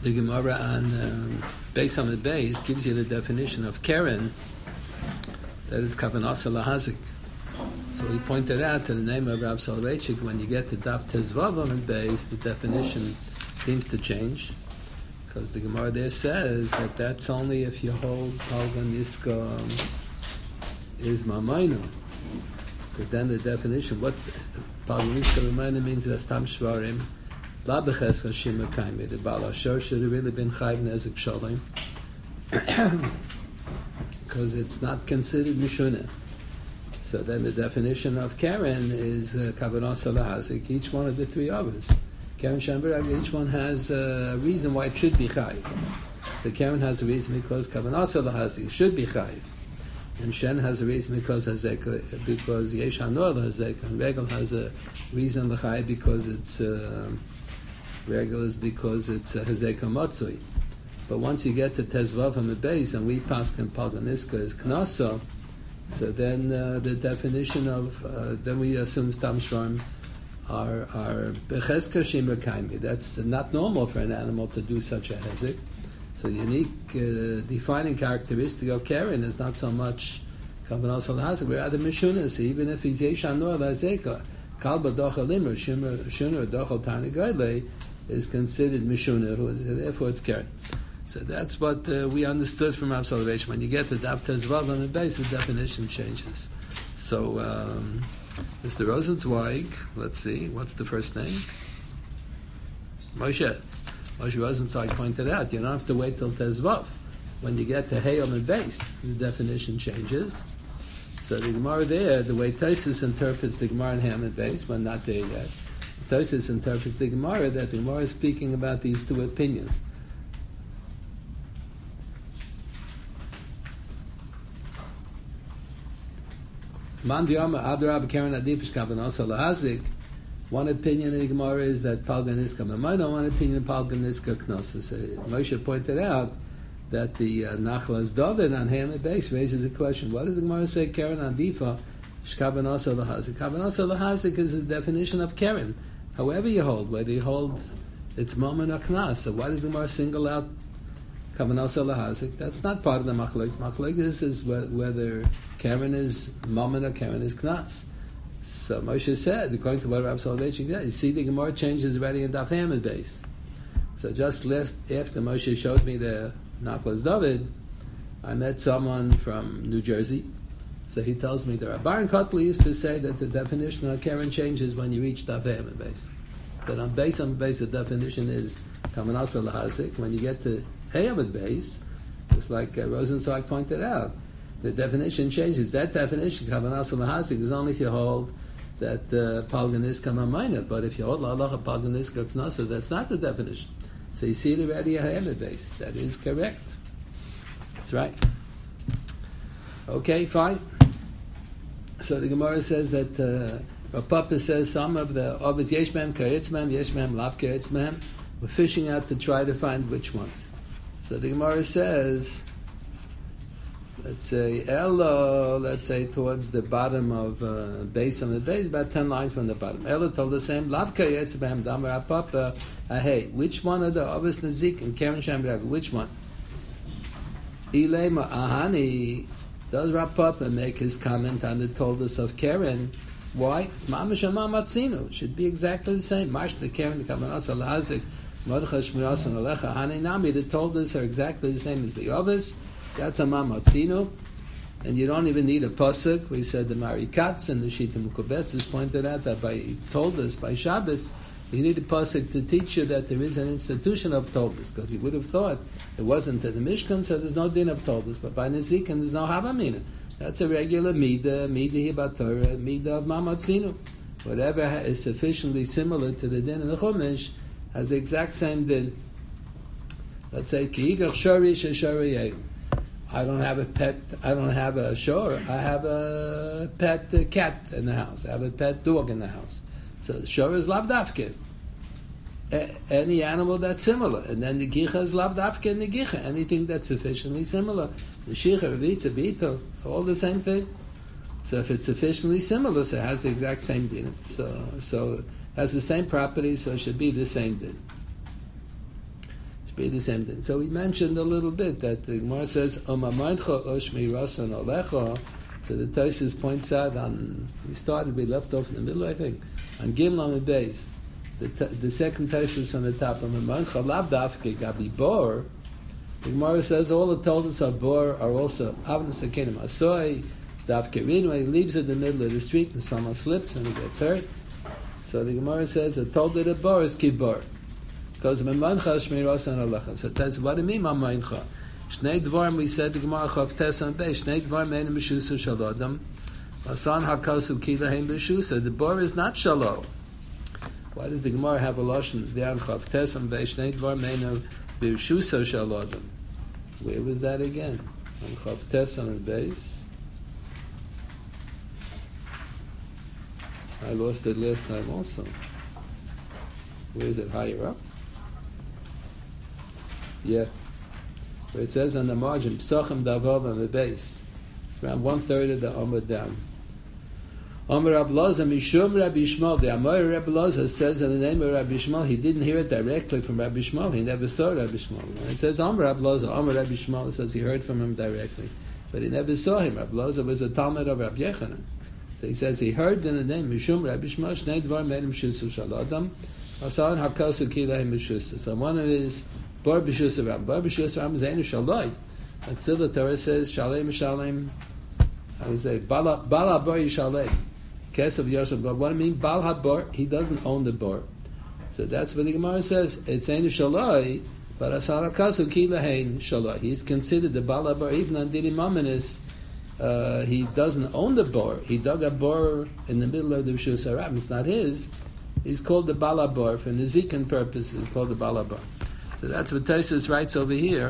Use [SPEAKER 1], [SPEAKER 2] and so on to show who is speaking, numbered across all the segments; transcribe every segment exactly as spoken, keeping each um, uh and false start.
[SPEAKER 1] The Gemara on um, Beis Hamid Beis gives you the definition of Keren, that is Kavanasa Lahazik. So we pointed out to the name of Rav Soloveitchik, when you get to Daf Tezvav Hamid Beis, the definition seems to change, because the Gemara there says that that's only if you hold Palga Niska is Mamayno. So then the definition, what's Palga Niska Mamayno means that's Tam Shvarim. La b'ches Hashim Mekayim, the Baal Ashur should have really been Chayv Nezek Shalom, because it's not considered Mishunah. So then the definition of Keren is Kavanasa Lahazik, each one of the three others. Keren Shambarag, each one has a reason why it should be Chayv. So Keren has a reason because Kavanasa Lahazik should be Chayv. And Shen has a reason because Hazek, because Yesh Hanor Hazek, and Regel has a reason L'chayv because it's uh, Regel is because it's uh, Hazek Matzui. But once you get to Tezvav Hamid Beis, and we paskin Palganiska is Knasa, so then uh, the definition of, uh, then we assume Stam Shvarm are are Bechezka Shimra Kaimi. That's not normal for an animal to do such a Hezek. So the unique uh, defining characteristic of Keren is not so much Kavanah Hazek, but rather Mishunas, even if he's Yeshan Noah Lazeka, Kalba Dochel Limmer, Shunur Dochel Tani Gaile, is considered Mishunah, therefore it's Keren. So that's what uh, we understood from Rav Soloveitchik. When you get to Daf Tezvav on the base, the definition changes. So, um, Mister Rosenzweig, let's see, what's the first name? Moshe. Moshe Rosenzweig pointed out, you don't have to wait till Tezvav. When you get to Hey on the base, the definition changes. So the Gemara there, the way Tosfos interprets the Gemara in Hey on the base, we're not there yet. Tosfos interprets the Gemara that the Gemara is speaking about these two opinions. One opinion in the Gemara is that Palgan Niska Mamayno, one opinion Palgan Niska Knossos. Moshe pointed out that the uh, Nachlas David on Hamid base raises a question. What does the Gemara say, Keren Adifa, Shkavanasa Lahazik? Kavanasa Lahazik is the definition of Keren. However you hold, whether you hold it's Maman or Knas. So why does the Gemara single out Kavanasa Lahazik? That's not part of the Machlokes. Machlokes is whether Keren is Mammon or Keren is Knas. So Moshe said, according to what Rav Soloveitchik said, you see the Gemara changes already in Daf Hamid base. So just last after Moshe showed me the Nachlas David, I met someone from New Jersey. So he tells me the Rabban Kotler used to say that the definition of Keren changes when you reach Daf Hamid base. But on base on base the definition is Kavanasa Lahazik. When you get to Hamid base, just like uh, Rosenzweig pointed out, the definition changes. That definition, Kavanasa Lahazik, is only if you hold that uh, Palganiska Mamayna. But if you hold Lalacha Palganiska Knasa, that's not the definition. So you see it already a Hamid base. That is correct. That's right. Okay, fine. So the Gemara says that uh, Rav Papa says some of the Ovis Yeshmem, Karetzmem, Yeshmem, Lav Karetzmem, we're fishing out to try to find which ones. So the Gemara says, let's say Ella, let's say towards the bottom of uh, base on the base, about ten lines from the bottom. Ella told the same, Lavka Yetzbam Damar Papa, hey, which one of the Ovis Nazik and Keren Shambrag, which one? Ilema Ahani, does Rav Papa make his comment on the toldus of Keren? Why? It's Mamash Matzino. Should be exactly the same. Mash the Keren, the Kavanasa Lahazik, Mordechai Shmiras and Alecha Hani Nami, the toldus are exactly the same as the Ovis. That's a mamatzino, and you don't even need a pasuk. We said the Mari Katz and the Shita Mukobetz has pointed out that by told us by Shabbos, you need a pasuk to teach you that there is an institution of toldus, because you would have thought it wasn't in the Mishkan, so there's no din of toldus. But by Nezikin, there's no havamina. That's a regular midah, midah hibatorah, midah of mamatzino. Whatever is sufficiently similar to the din of the Chumash has the exact same din. Let's say kiigach shorish shoriyeh. I don't have a pet, I don't have a shore, I have a pet uh, cat in the house, I have a pet dog in the house. So shore is labdafke. A- any animal that's similar. And then the gicha is labdafke and the gicha. Anything that's sufficiently similar. The shicha, ravitza, bito, all the same thing. So if it's sufficiently similar, so it has the exact same din. So, so it has the same property, so it should be the same din. should be the same thing. So we mentioned a little bit that the Gemara says, Omamayincha Oshmi Rasan Alecha. So the Tosfos points out on, we started, we left off in the middle, I think, on Gimel and Beis. The, the second Tosfos from the top, Omamayincha Lav Dafke Gabi Bor. The Gemara says all the toldos of Bor are also Avnas Akenim Asoy, Dafke Rin, when he leaves in the middle of the street and someone slips and he gets hurt. So the Gemara says the tolda of Bor is Kibor. Because Omamayincha Oshmi Rasan Alecha. So that's what it means, Omamayincha. Shnei dvarim, we said the Gemara Chav Tes on Beis. Shnei dvarim ein b'shusa shel adam. Asan hakosu kila hein b'shusa. The bor is not shalo. Why does the Gemara have a lashon there on Chav Tes on Beis? Shnei dvarim ein b'shusa shel adam. Where was that again? On Chav Tes on Beis. I lost it last time also. Where is it? Higher up? Yeah. Where it says on the margin, Psachim Davav on the base, around one third of the Amud down. Amar Rabbi Loza Mishum Rabbi Shmuel. The Amar Rabbi Loza says in the name of Rabbi Shmuel. He didn't hear it directly from Rabbi Shmuel. He never saw Rabbi Shmuel. And it says Amar Rabbi Loza. Amar Rabbi Shmuel. It says he heard from him directly, but he never saw him. Rabbi Loza was a Talmud of Rabbi Yechanan. So he says he heard in the name Mishum Rabbi Shmuel. Shnei Dvar Medim Shusu Shal Adam. Asan Hakasu Kilahim B'Shusa. So one of his Bar B'Shusa Ram. Bar B'Shusa Ram is Einu Shaloi. But still the Torah says, Shalem Shalem, how do you say, Bala Bala Bar Yishalem. Kes of Yosef Bar. What do I mean? Bal HaBar, he doesn't own the bar. So that's what the Gemara says. It's Einu Shaloi, but Asar HaKasu Ki Lahein Shaloi. He's considered the Bal HaBar, even on Didi Mamanis, uh, he doesn't own the bar. He dug a bar in the middle of the B'Shusa Ram. It's not his. He's called the Bal HaBar. For Nezikin purposes, it's called the Bal HaBar. So that's what Tosfos writes over here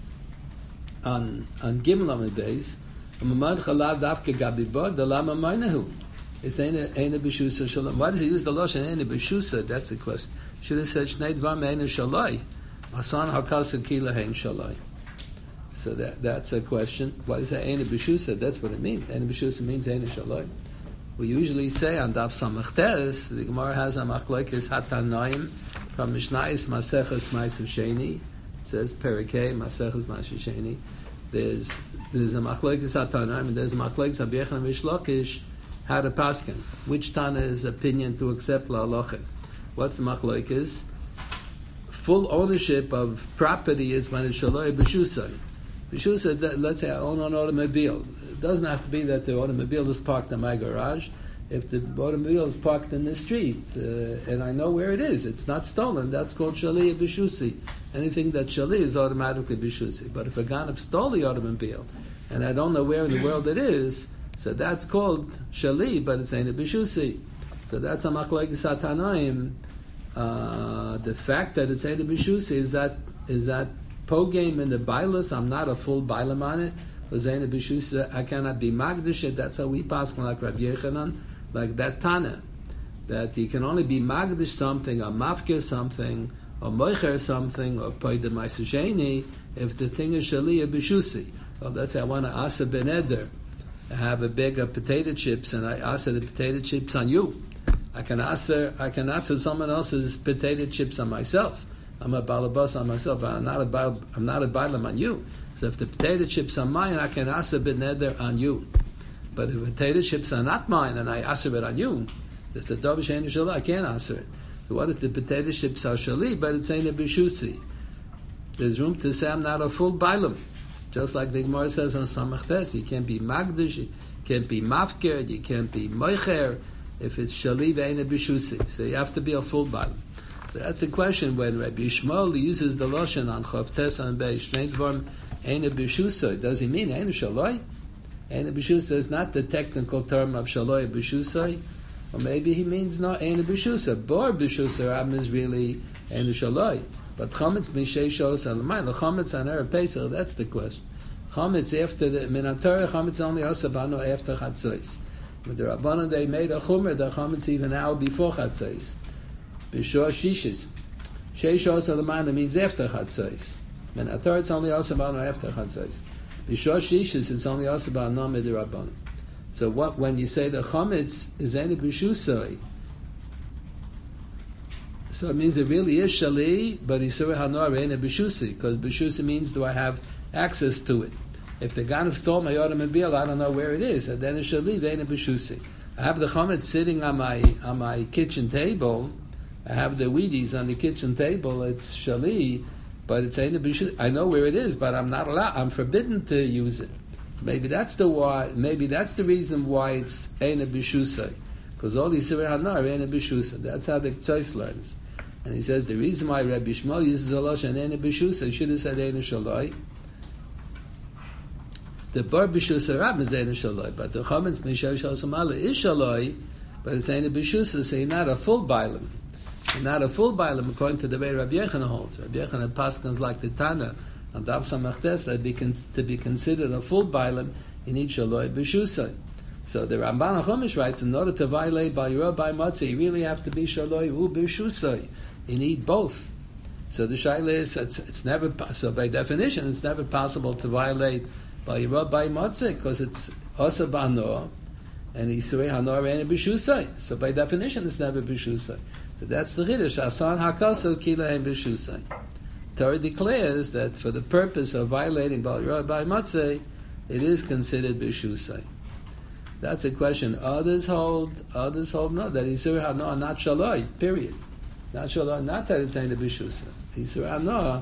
[SPEAKER 1] on on Gimel Amud Beis. Mamad Chalav Dafke Gabi Bar Dalama Maynahu. It's Eina Eina B'Shusa Shalom. Why does he use the lashon Eina B'Shusa? That's the question. Should have said Shnei Dvar Meina Shalai. Hasan Hakasu Kila Hein Shalai. So that that's a question. Why is that Eina B'Shusa? That's what it means. Eina B'Shusa means Eina Shalai. We usually say on Daf Samach Tes, the Gemara has a machlokes Hatanaim from Mishnayos Maseches Ma'aser Sheni. It says Perikei Maseches Ma'aser Sheni. There's there's a machlokes Hatanaim and there's a machlokes Rabbi Yechanan Reish Lakish how to paskin. Which Tana's opinion to accept la halacha? What's the machlokes? Full ownership of property is when it's shaloi b'shusay. B'shusay, let's say I own an automobile. It doesn't have to be that the automobile is parked in my garage. If the automobile is parked in the street uh, and I know where it is, it's not stolen, that's called Shali B'Shusi. Anything that Shali is automatically B'Shusi. But if a ganab stole the automobile and I don't know where in the world it is, so that's called Shali, but it's ain't a B'Shusi. So that's a machlokes Hatanaim. Uh, the fact that it's ain't a B'Shusi is that is that pogame in the bailas. I'm not a full bailam on it. I cannot be magdish. That's how we pass like Rabbi Yechanan, like that Tana, that you can only be magdish something, or mafkir something, or moicher something, or poida ma'aseh if the thing is shaliyah b'shusi. Well, let's say I want to asa ben eder, I have a bag of potato chips, and I asa the potato chips on you. I can asa, I can asa someone else's potato chips on myself. I'm a balabas on myself, but I'm not a bal, I'm not a bailam on you. So if the potato chips are mine, I can asa ben eder on you. But if the potato chips are not mine and I asa it on you, it's a davish ein shalai. I can't asa it. So what if the potato chips are shali, but it's ain't a b'shusi? There's room to say I'm not a full bailam. Just like the Gemara says on Samach Tes, you can't be magdish, you can't be mafker, you can't be moicher if it's shali ve'ein a b'shusi. So you have to be a full bailam. So that's the question when Rabbi Yishmael uses the lashon on Chav Tes on Beis Shnei Dvarim Eina B'Shusa. Does he mean Eina Shaloi? Eina B'Shusa is not the technical term of Shaloi B'Shusa. Or maybe he means not Eina B'Shusa. Bor B'Shusa Ram is really Eina Shaloi. But Chametz B'Shei Shos Alamai. The Chametz on Erev Pesach, that's the question. Chametz after the Minatorah, Chametz only Asabano after Chatzos. With the Rabbanon they made a Chumer, the Chametz even an hour before Chatzos. B'Shor Shishis. Shei Shos Alamai means after Chatzos. And a third, it's only also about after chatzos. B'shor shishis, it's only also about namid rabbanon. So what when you say the chametz is any b'shusay? So it means it really is shali, but Isurei Hanor Reina B'Shusi, because B'Shusi means do I have access to it? If the Ganav stole my automobile, I don't know where it is, and then it's shali, Reina B'Shusi. I have the chametz sitting on my on my kitchen table. I have the Wheaties on the kitchen table. It's shali, but it's Reina B'Shusi. I know where it is, but I'm not allowed. I'm forbidden to use it. So maybe that's the why. Maybe that's the reason why it's Reina B'Shusi, because all these Isurei Hanor are Reina B'Shusi. That's how the Tzais learns. And he says the reason why Rabbi Shmuel uses a lashon Reina B'Shusi, he should have said Reina Shaloi. The bar B'Shusi Rab is Reina Shaloi, but the chametz Mishav Shalsamala is Shaloi, but it's Reina B'Shusi, so you're not a full bailam. You're not a full bailam according to the way Rabbi Yochanan holds. Rabbi Yochanan paskins like the Tana on Daf Samach Tes that be con- to be considered a full bailam, you need Shaloi B'Shusi. So the Ramban HaChumash writes, in order to violate by Yerah by Matzah, you really have to be Shaloi U B'Shusi. You need both. So the shaila is, it's, it's never, so by definition, it's never possible to violate by Yerah by Matzah, because it's Asa B'Hanor, and Isurei Hanor Reina B'Shusai. So by definition, it's never B'Shusai. So that's the Chiddush, Asan HaKasel Kilahem B'Shusai. Torah declares that for the purpose of violating by Yerah by Matzah, it is considered B'Shusai. That's a question. Others hold, others hold no, that Isurei Hanor not Shaloi, period. Not Shaloi, not that it's Reina B'Shusai. Isurei Hanor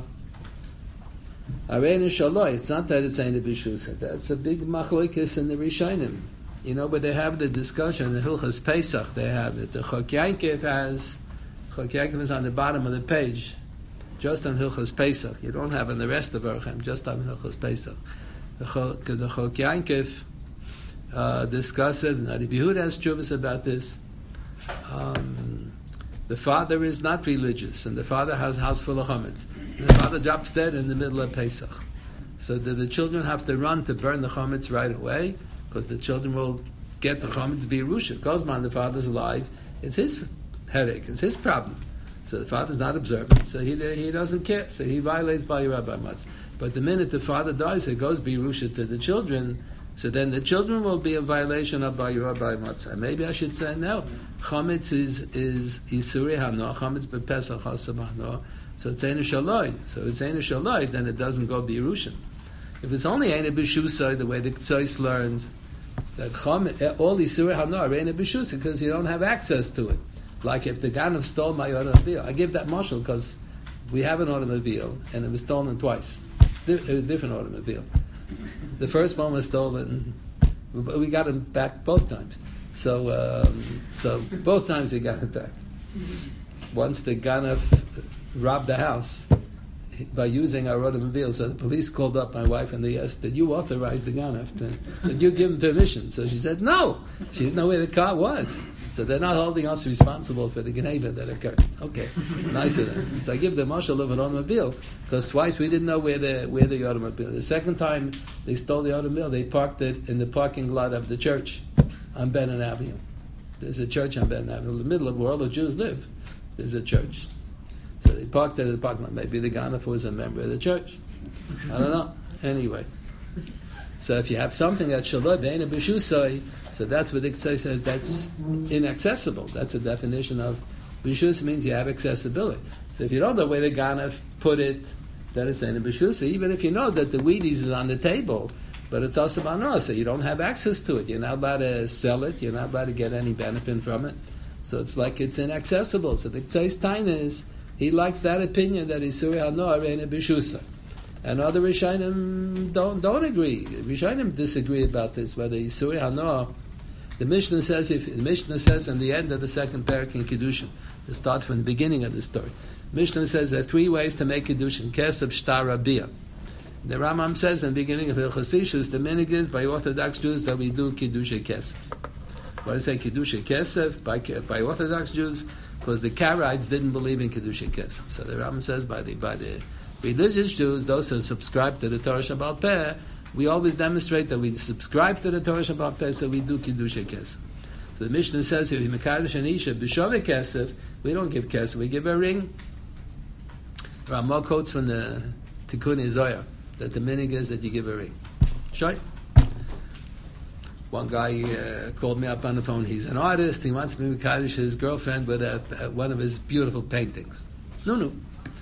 [SPEAKER 1] Areina Shaloi, it's not that it's Reina B'Shusi. That's a big machlokes in the Rishonim. You know, but they have the discussion, the Hilchas Pesach, they have it. The Chok Yankiv has, Chok Yankiv is on the bottom of the page, just on Hilchas Pesach. You don't have in the rest of Orchem, just on Hilchas Pesach. The Chok, the Chok Yankiv uh, discuss it, and Rabbi Yehuda has tshuvas about this. Um, the father is not religious, and the father has a house full of chametz. And the father drops dead in the middle of Pesach. So do the children have to run to burn the chametz right away? Because the children will get the chametz b'Yerusha. Kozman, the father's alive, it's his headache, it's his problem. So the father's not observant, so he he doesn't care. So he violates by Yerah by Matzah. But the minute the father dies, it goes b'Yerusha to the children. So then the children will be in violation of by Yerah by Matzah. Maybe I should say no. Chametz is is Isurei Hanor. Chametz b'Pesach Asa B'Hanor. So it's Eina Shaloi. So it's Eina Shaloi, then it doesn't go b'Yerushin. If it's only Eina B'Shusai, the way the Tzais learns, that Chametz, all Isurei Hanor are Eina B'Shusai, because you don't have access to it. Like if the Ganav stole my automobile. I give that mashal because we have an automobile, and it was stolen twice. A different automobile. The first one was stolen. We got him back both times. So, um, so both times he got it back. Once the Ganav robbed the house by using our automobile, so the police called up my wife and they asked, "Did you authorize the Ganav? To, did you give him permission?" So she said, "No." She didn't know where the car was. So they're not holding us responsible for the Geneva that occurred. Okay, nice of them. So I give the marshal of an automobile, because twice we didn't know where the where the automobile. The second time they stole the automobile, they parked it in the parking lot of the church on Benin Avenue. There's a church on Benin Avenue, in the middle of where all the Jews live. There's a church. So they parked it in the parking lot. Maybe the Ganav was a member of the church. I don't know. Anyway. So if you have something that's shalot, ve'ena b'shusai, so that's what the Ksai says, that's inaccessible. That's a definition of b'shus, means you have accessibility. So if you don't know where the Ganav put it, then it's ve'ena b'shusai. Even if you know that the Wheaties is on the table, but it's also b'ano, so you don't have access to it. You're not allowed to sell it. You're not allowed to get any benefit from it. So it's like it's inaccessible. So the Ksai's Taina is, he likes that opinion that Isurei Hanor ve'ena b'shusai. And other Rishonim don't don't agree. Rishonim disagree about this. Whether Isurei Hanor, the Mishnah says, if the Mishnah says in the end of the second parak in Kiddushin, to start from the beginning of the story, Mishnah says there are three ways to make Kiddushin: Kesef, Shtar, Rabia. The Rambam says in the beginning of Hilchos Ishus, the minhag is by Orthodox Jews that we do Kiddushay Kesef. Why do I say Kiddushay Kesef? By by Orthodox Jews, because the Karaites didn't believe in Kiddushay Kesef. So the Rambam says by the by the religious Jews, those who subscribe to the Torah Shabbat Peh, we always demonstrate that we subscribe to the Torah Shabbat Peh, so we do Kiddushay Kesef. So the Mishnah says, if you Mekadosh and Isha b'shoveh Kesef, we don't give Kesef, we give a ring. Ramah quotes from the Tikkun Zohar that the minhag is that you give a ring. Shoi. One guy uh, called me up on the phone. He's an artist. He wants me to Mekadosh his girlfriend with a, a, one of his beautiful paintings. No, no.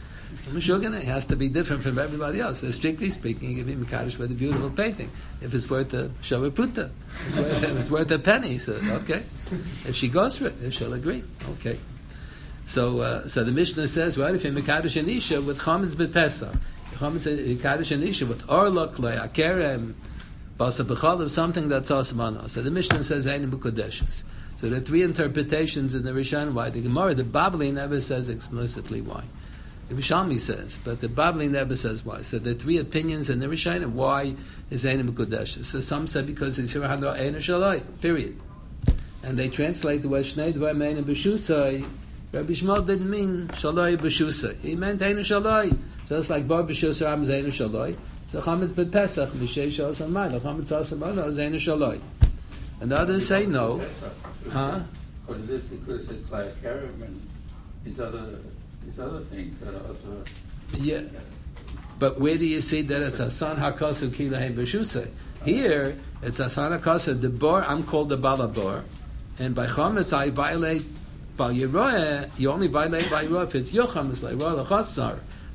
[SPEAKER 1] It has to be different from everybody else. So strictly speaking, you give me Mekadosh with a beautiful painting. If it's worth a Shavah Pruta, it's worth, if it's worth a penny. So okay, if she goes for it, if she'll agree, okay. So, uh, so the Mishnah says, right? If you Mekadosh an Isha with Chametz b'Pesach, Chametz Mekadosh an Isha with Orlok le'akerem basa b'chalav, something that's asmano. So the Mishnah says Ein B'Kodeshes. So there are three interpretations in the Rishon why the Gemara, the Babli never says explicitly why. The Rishalmi says, but the Babli never says why. So there are three opinions in the Rishon of why is Ein B'Kodeshes. So some say because it's Hirahano Ein Shalai, period. And they translate the word Shnei Dvar Mein B'Shusai. Rabbi Shmuel didn't mean Shalai B'Shusai. He meant Ein Shalai. Just like Bar B'Shusai Ram is Ein Shalai. So Chametz b'Pesach, Mishei Shal Samayla, Chametz Asamana is Ein Shalai. And others say no. Huh?
[SPEAKER 2] Because this, he could have said Klai Kerem and these other, these other things that are also...
[SPEAKER 1] Yeah. But where do you see that it's Hasan HaKosu Kilahem B'Shusai? Here, it's Hasan HaKosu, the Bor, I'm called the Balabor, and by Chametz I violate Bal Yeroeh, you only violate Bal Yeroeh if it's Yocham, it's like Yeroeh L'Chasar.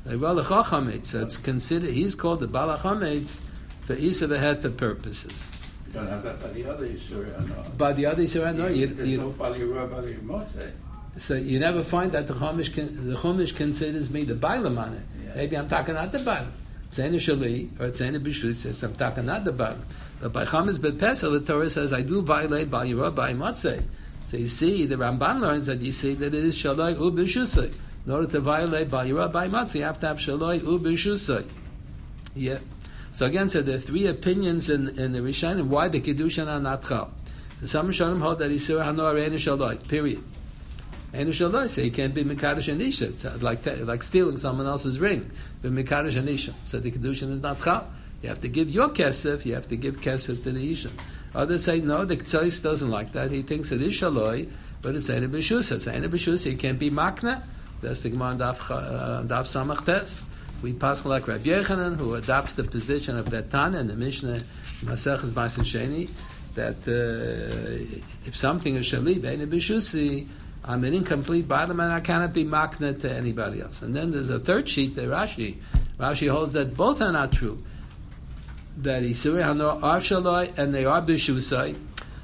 [SPEAKER 1] So it's considered, he's called the Bala Chametz for each of the Heta purposes.
[SPEAKER 2] You don't have that by the other Yisur, no.
[SPEAKER 1] By the other Yisur, no. You,
[SPEAKER 2] There's
[SPEAKER 1] you,
[SPEAKER 2] no Bali Yeroeh, Bali Motze.
[SPEAKER 1] So you never find that the Chumash, the Chumash considers me the Bailam on it. Yeah. Maybe I'm talking not the Bailam. It's Ein Shali, or it's Ein B'Shut, says I'm talking not the Bailam. But by Chametz b'Pesach, the Torah says, I do violate Bal Yeroeh, Bali Motze. So you see, the Ramban learns that you see that it is Shalai U B'Shusai. In order to violate Bal Yeroeh Bal Matzah, you have to have Shaloi U B'Shusai. Yeah. So again, so there are three opinions in, in the Rishonim why the Kiddushin are not Chal. So some Rishonim hold that Isur Hanor Ein Shaloi, period. Ein Shaloi, so you can't be Mekadosh and Isha, like, like stealing someone else's ring, but Mekadosh and Isha. So the Kiddushin is not Chal. You have to give your kesef, you have to give kesef to the Isha. Others say, no, the Ktsois doesn't like that. He thinks it is Shaloi, but it's Ein B'Shusai. It's Ein B'Shusai, you can't be Makna. That's the Gemara on Daf Samach Tes. We pass like Rabbi Yechanan, who adopts the position of that Tana in the Mishnah Maseches Maaser Sheni, that uh, if something is Shali, Bein B'Shusi, I'm an incomplete bottom and I cannot be makna to anybody else. And then there's a third sheet, the Rashi. Rashi holds that both are not true. That Yisurei Hanor are Shaloi and they are B'Shusai.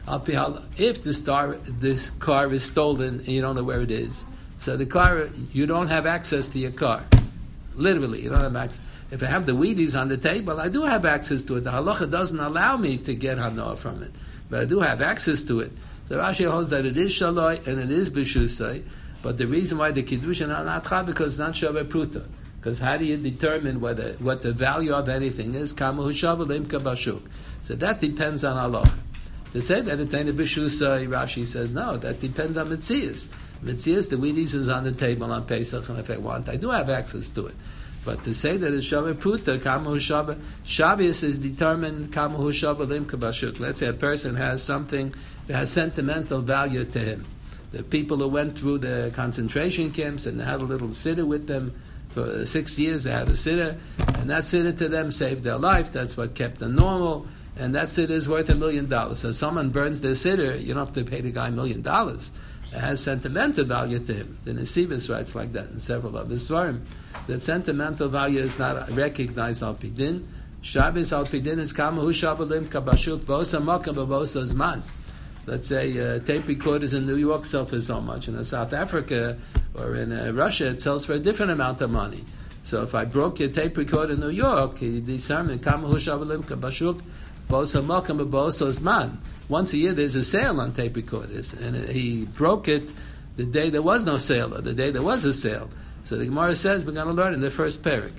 [SPEAKER 1] If the star, this car is stolen and you don't know where it is, so the car, you don't have access to your car. Literally, you don't have access. If I have the Wheaties on the table, I do have access to it. The halacha doesn't allow me to get hanoah from it, but I do have access to it. So Rashi holds that it is shaloi and it is b'shusai, but the reason why the kiddushin are not chal because it's not shaveh pruta. Because how do you determine whether what the value of anything is? Kama hushavah limka bashuk. So that depends on halacha. To say that it's ain't a b'shusai, Rashi says no. That depends on mitzias. Mitzias, the Wheaties is on the table on Pesach, and if I want, I do have access to it. But to say that it's Shaveh Pruta, Kama Shaveh, Shavius is determined Kama Shaveh Lim Kabashuk. Let's say a person has something that has sentimental value to him. The people who went through the concentration camps and had a little siddur with them for six years, they had a siddur, and that siddur to them saved their life. That's what kept them normal, and that siddur is worth a million dollars. So if someone burns their siddur, you don't have to pay the guy a million dollars. It has sentimental value to him. The Nesivus writes like that in several of his svarim. That sentimental value is not recognized al pidin. Shabbos al pidin is kama hu shavalim kabashuk bosa makam bosa zman. Let's say uh, tape recorders in New York sell for so much, and in South Africa or in uh, Russia it sells for a different amount of money. So if I broke your tape recorder in New York, he determined kama hu shavalim kabashuk bosa makam bosa zman. Once a year there's a sale on tape recorders, and he broke it the day there was no sale, or the day there was a sale. So the Gemara says we're going to learn in the first parak.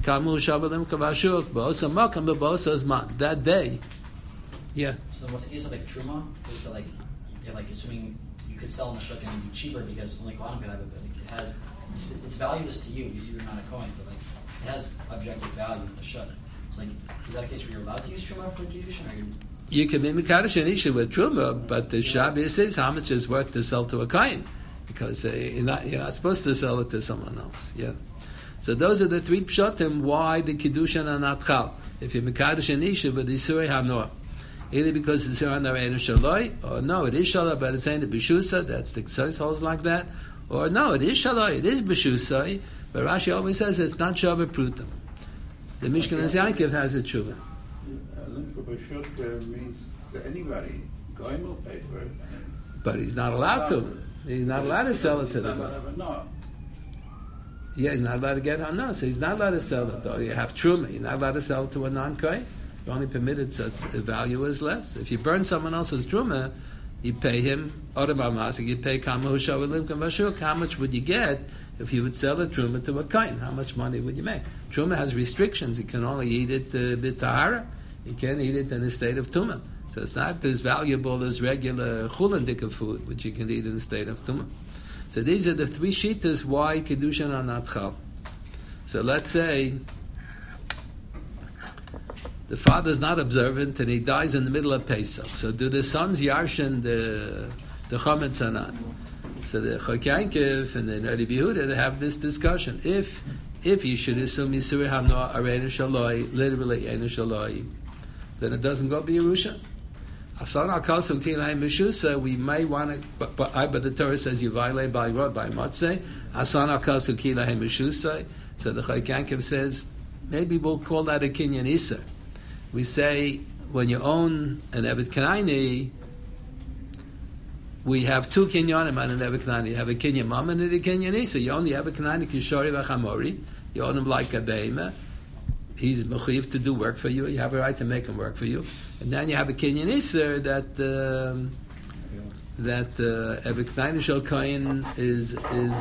[SPEAKER 1] That day, yeah.
[SPEAKER 3] So what's the case of like truma? Is that like you're like assuming you could sell in a shuk and it'd be cheaper because only Kohanim could have it, but it has its, its value is to you because you're not a Kohen, but like it has objective value in the shuk. So like, is that a case where you're allowed to use truma for kiddushin, or you?
[SPEAKER 1] You can be mekadosh an isha with truma, but the Shabbos is how much is worth to sell to a kohen, because uh, you're not you're not supposed to sell it to someone else. Yeah. So those are the three pshatim why the kiddushin are not chal. If you're mekadosh an isha with isurei hanor, either because it's here on the Einu Shaloi, or no, it is Shaloi, but it's saying the B'shusa, that's the Ksais holds like that, or no, it is Shaloi, it is B'shusa, but Rashi always says it's not Shaveh Pruta. The Mishkan Yaakov has a tshuva.
[SPEAKER 2] Limka B'shuka means to anybody. Goyim will pay for it.
[SPEAKER 1] But he's not allowed to. He's not allowed to sell it to them.
[SPEAKER 2] No.
[SPEAKER 1] Yeah, he's not allowed to get on no, so he's not allowed to sell it. Though you have truma, you're not allowed to sell it to a non-kohen. You're only permitted such the value is less. If you burn someone else's truma, you pay him odabamasik. You pay kama hushav limka vashuk. How much would you get if you would sell a truma to a kohen? How much money would you make? Truma has restrictions. You can only eat it uh, b'tahara. You can't eat it in a state of tumah. So it's not as valuable as regular chulendika food, which you can eat in a state of tumah. So these are the three shittas why kedushin are not chal. So let's say the father's not observant and he dies in the middle of Pesach. So do the sons yarshin the the chametz or not? So the Chok Yankiv and the Neri Yehuda, they have this discussion. If if you should assume Yisur Hamno Areinu Shaloi, literally Einu Shaloi, then it doesn't go be Yerusha. Asan Akasu Kilaim Mishusa, we may want to, but, but, but the Torah says you violate by Rod, by Motzei. Asan Akasu Kilaim Mishusa. So the Chok Yankiv says, maybe we'll call that a Kinyan Isser. We say, when you own an Evet Kanaini, we have two Kinyanim on an Evet Kanaini. You have a Kinyan Mom and a Kinyan Isser. You only have a Kanaini Kishori V'Chamori. You own him like a Be'ema. He's mechuyev to do work for you. You have a right to make him work for you. And then you have a Kinyan Isser that um, that Eved Knaini Shel Kohen is is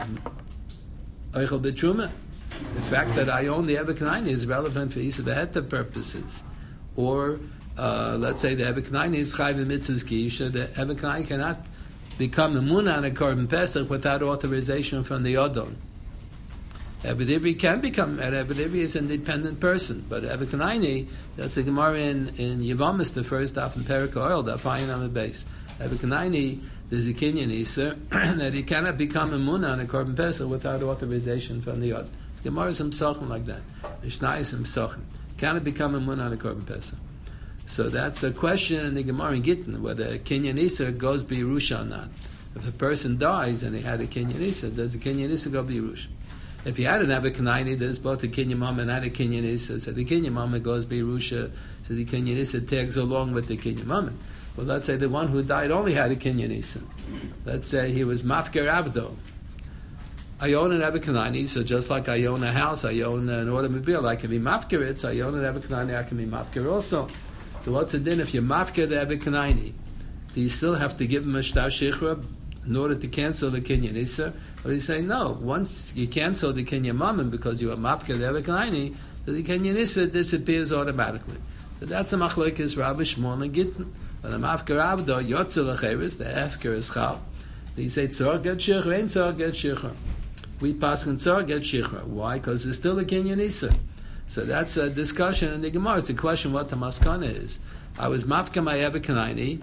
[SPEAKER 1] Eichel B'Truma. The fact that I own the Eved Knaini is relevant for Isa Beheta purposes. Or uh, let's say the Eved Knaini is Chayv Mitzvahs Kiisha. The Eved Knaini cannot become a Munah on a Korban Pesach without authorization from the Yodon. Eved Ivri can become, and Eved Ivri is an independent person, but Eved Kanaini, that's a Gemara in, in Yevamis, the first daf in Perek Oil, daf Ayin on the base. Eved Kanaini, there's a Kinyan Isser, that he cannot become a Munah on a Korban Pesach without authorization from the Yod. Gemara is Psachim like that. Mishnah is Psachim. Cannot become a Munah on a Korban Pesach. So that's a question in the Gemara in Gittin, whether a Kinyan Isser goes be Yerusha or not. If a person dies and he had a Kinyan Isser, does a Kinyan Isser go be Yerusha? If you had an Eved Kanaini, there's both a Kinyan Mama and a Kinyan Issa. So the Kinyan Mama goes Beirusha, so the Kinyan Issa tags along with the Kinyan Mama. Well, let's say the one who died only had a Kinyan Issa. Let's say he was Mafker Avdo. I own an Eved Kanaini, so just like I own a house, I own an automobile, I can be Mafker it, so I own an Eved Kanaini, I can be Mafker also. So what's it then if you Mafker the Eved Kanaini? Do you still have to give him a Shtar Shechra in order to cancel the Kinyan Issa? But he's saying, no, once you cancel the Kinyan Mammon because you are Mapka the Eved Kanaini, so the Kinyan Issa disappears automatically. So that's a Machlokes Rabbi Shmuel and Gittin. But a Mapka Rabdo, Yotzel Acheres, the Efker is Chal. They say, Tzor get Shechra, ain't Tzor get Shechra. We pass on Tzor get Shechra. Why? Because there's still a Kinyan Issa. So that's a discussion in the Gemara. It's a question what the Maskana is. I was Mapka my Eved Kanaini,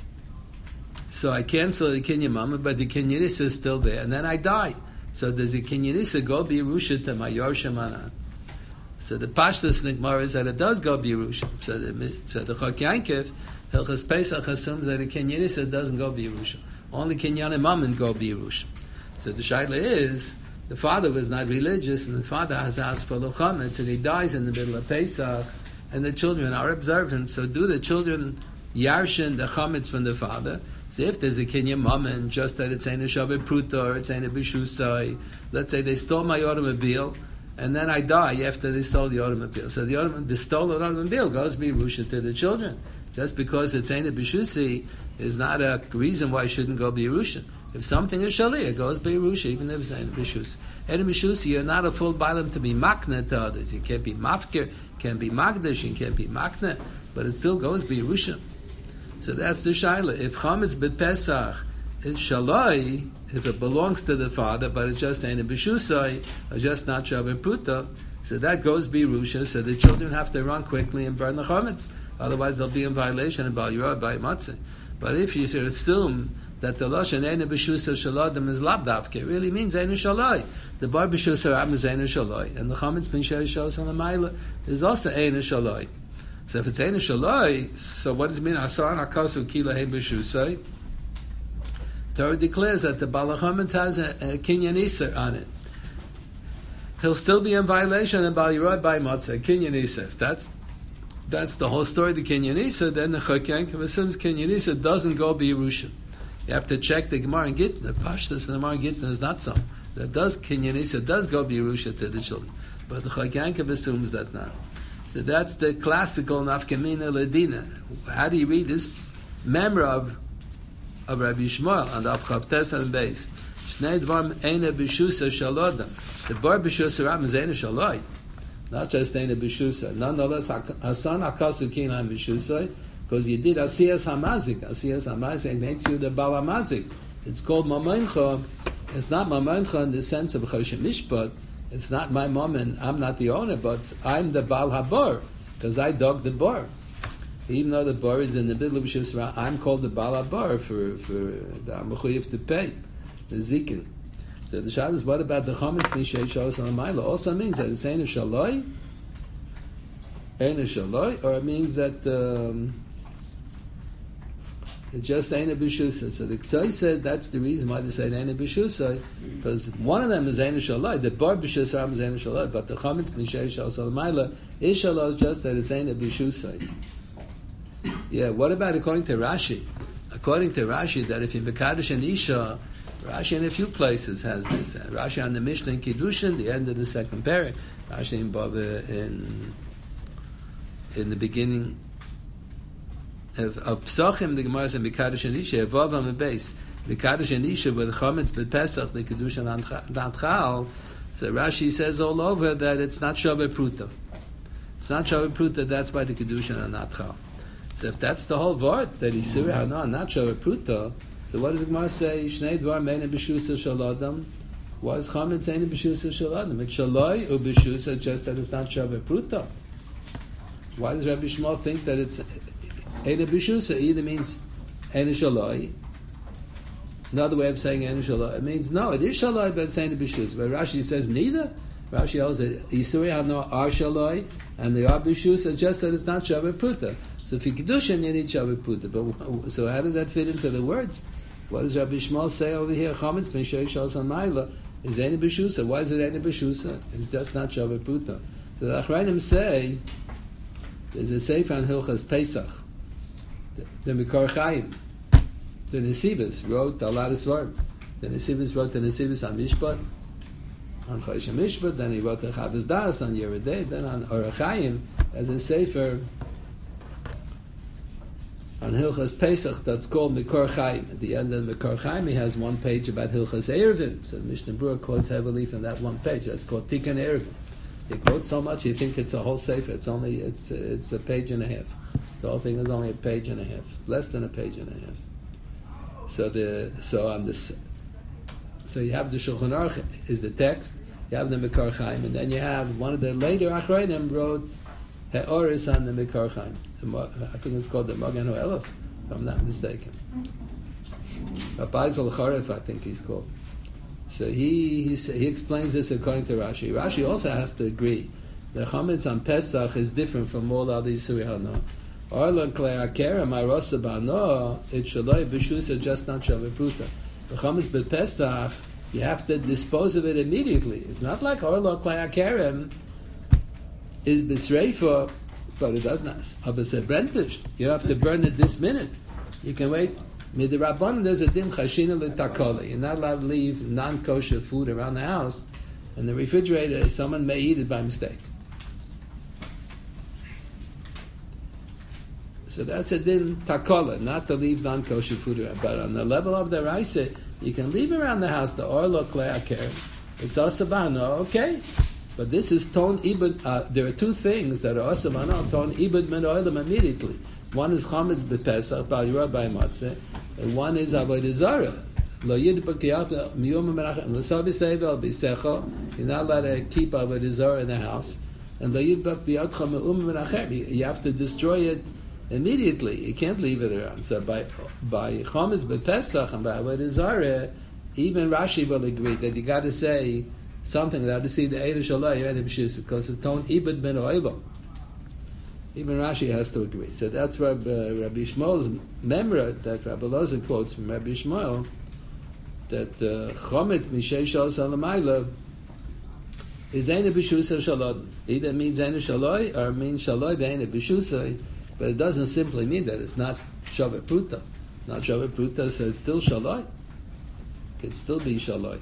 [SPEAKER 1] so I cancel the Kinyan Mama, but the Kinyan Issa is still there, and then I die. So does the Kinyan Issa go be Yerusha to my Yorshim Anan? So the Pashtus Nikmar is that it does go be Yerusha. So the, so the Chok Yankiv, Hilchas Pesach assumes that the Kinyan Issa doesn't go be Yerusha. Only Kinyan Mammon go be Yerusha. So the Shaila is, the father was not religious, and the father has asked for the Chametz, and he dies in the middle of Pesach, and the children are observant. So do the children Yarshin the Chametz from the father? So if there's a Kinyan Mammon, just that it's ain't a Shabbat Pruta or it's ain't a Bishusai, let's say they stole my automobile, and then I die after they stole the automobile. So the, autom- the stolen automobile goes be Rusha to the children. Just because it's ain't a Bishusi is not a reason why it shouldn't go be Rusha. If something is Shali, it goes be Rusha, even if it's ain't a Bishus. And a Bishusi, you're not a full Bailam to be Makna to others. You can't be Mafkir, can't be Magdash, you can't be Makna, but it still goes be Rusha. So that's the shaila. If chametz b'Pesach is shaloi, if it belongs to the father, but it's just ain't a b'shusai, or just not shaveh pruta, so that goes b'rusha. So the children have to run quickly and burn the chametz, otherwise they'll be in violation of bal yirah by matzah. But if you should assume that the lashon ain't a b'shusa shaladim is labdavke, it really means ain't a shaloi. The bar b'shusa ram is ain't a shaloi, and the chametz bin sheri shalos on the ma'ila is also ain't a shaloi. So if it's Eina Shaloi, so what does it mean? Asaran Hakasu Kila Hein B'Shusai. Torah declares that the Balachametz has a, a Kinyan Iser on it. He'll still be in violation of Bal Yerod by Matzah, Kinyan Iser. If that's that's the whole story of the Kinyan Iser, then the Chok Yankiv assumes Kinyan Iser doesn't go be Yerusha. You have to check the Gemara and Gittin. The Pashtus and the Gemara and Gittin is not so. That does Kinyan Iser does go be Yerusha to the children, but the Chok Yankiv assumes that not. So that's the classical Nafkamina Ladina. How do you read this member of of Rabbi Yishmael on the Avchavtes and base? Shnei Dvarim Eina B'Shusa Shalodam. The bar B'Shusa Ram is Eina Shaloi, not just Eina B'Shusa. Nonetheless, Hasan Akasu Kinam B'Shusa, because you did Asiyas Hamazik. Asiyas Hamazik makes you the Bal Hamazik. It's called Mamoncha. It's not Mamoncha in the sense of Choshen Mishpat. It's not my mom and I'm not the owner, but I'm the Baal HaBor, because I dug the bar. Even though the bar is in the middle of Shusra, I'm called the Baal HaBor for, for the Amechuyev to pay, the Zikin. So the Shad is, what about the Chometz Mishei Shalos Alamayla? Also means that it's Eina Shaloi, Eina Shaloi, or it means that um, it's just Eina B'Shusa. So the Ktoi says that's the reason why they say Eina B'Shusa, because one of them is Eina Shaloi. The bar B'Shusa is Eina Shaloi, but the Chometz Mishei Shalos Alamayla is Shaloi, is just that it's Eina B'Shusa. Yeah, what about according to Rashi? According to Rashi, that if you Mekadosh and Isha, Rashi in a few places has this. Uh, Rashi on the Mishnah in Kiddushin, the end of the second parak. Rashi in Bava in in the beginning of, of Psachim, the Gemara says Mekadosh and Isha, Vav on the base. Mekadosh and Isha with Chometz with Pesach, the Kiddushin Antchal. So Rashi says all over that it's not Shaveh Pruta. It's not Shaveh Pruta. That's why the Kiddushin Antchal. So if that's the whole vart that he's Surah Hana, not Shaveh Pruta. So what does the Gemara say? Shnei Dvar Meina B'Shusa Shaladam. Why is Chometz Eina B'Shusa Shaladam? It's Shaloi or B'Shusa, just that it's not Shaveh Pruta. Why does Rabbi Shmuel think that it's Eina B'Shusa? Either means Eina Shaloi. Another way of saying Eina Shaloi, it means no, it is Shaloi, but it's Eina B'Shusa. But Rashi says neither. Rashi holds that Yisuri Hana are Shaloi and they are B'Shusa, just that it's not Shaveh Pruta. So if you Kiddushin, you need Shaveh Pruta. But so how does that fit into the words? What does Rabbi Shmuel say over here? Chometz Mishei Shalos Alamayla is Eina B'Shusa. Why is it Eina B'Shusa? It's just not Shaveh Pruta. So the Achrayim say there's a sefer on Hilchas Pesach. The, the Mikor Chaim, the Nesivos wrote a lot of svarim. The Nesivos wrote the Nesivos on Mishpat, on Choshen Mishpat. Then he wrote the Chavos Das on Yeridei. Then on Orach Chaim as a sefer on Hilchas Pesach that's called Mikor Chaim. At the end of Mikor Chaim, he has one page about Hilchas Erevin. So Mishnah Berurah quotes heavily from that one page. That's called Tikkun Erevin. He quotes so much, you think it's a whole sefer. It's only it's it's a page and a half. The whole thing is only a page and a half, less than a page and a half. So the so on this, so you have the Shulchan Aruch is the text. You have the Mikor Chaim, and then you have one of the later Achrayim wrote He'oris on the Mikor Chaim. I think it's called the Magen Ha'elef, if I'm not mistaken. Abaisal Charef, I think he's called. So he, he he explains this according to Rashi. Rashi also has to agree. The Chometz on Pesach is different from all other Yisuri Hana. Orla Klei Akerem, Arosa Ba'ano, it's Shaloi B'Shusa, just not Shaveh Pruta. The Chometz B'Pesach, you have to dispose of it immediately. It's not like Orla Klei Akerem is B'Sreifa, but it does not. Abasebrentished. You have to burn it this minute. You can wait. Midirabban, there's a din chashina l'takala. You're not allowed to leave non-kosher food around the house, and the refrigerator, someone may eat it by mistake. So that's a din takala, not to leave non-kosher food around. But on the level of the rice, you can leave around the house the orlo klei aker. It's asabano, okay. But this is ton ibud. Uh, there are two things that are asabano ton ibud min oilam immediately. One is chametz b'pesach bal yirah by matzeh, and one is avodah zarah. Lo yidbak yaf miyum menachem l'sav yisrael b'secha. You're not allowed to keep avodah zarah in the house, and lo yidbak b'yadcha me'um menachem. You have to destroy it immediately. You can't leave it around. So by by chametz b'pesach and by avodah zarah, even Rashi will agree that you got to say something that to see the Eina Shaloi Eina B'Shusa because it's ton ibud ben oilam. Even Rashi has to agree. So that's Rabbi, uh, Rabbi Shmuel's memra that Rabbi Loza quotes from Rabbi Shmuel, that Chomet Mishei Shal Salamayla is Eina B'Shusa Shalod. Either means Eina Shaloi or means Shaloi Eina B'Shusa, but it doesn't simply mean that. It's not Shavet Pruta. Not Shavet Pruta, so it's still Shaloi. It can still be Shaloi.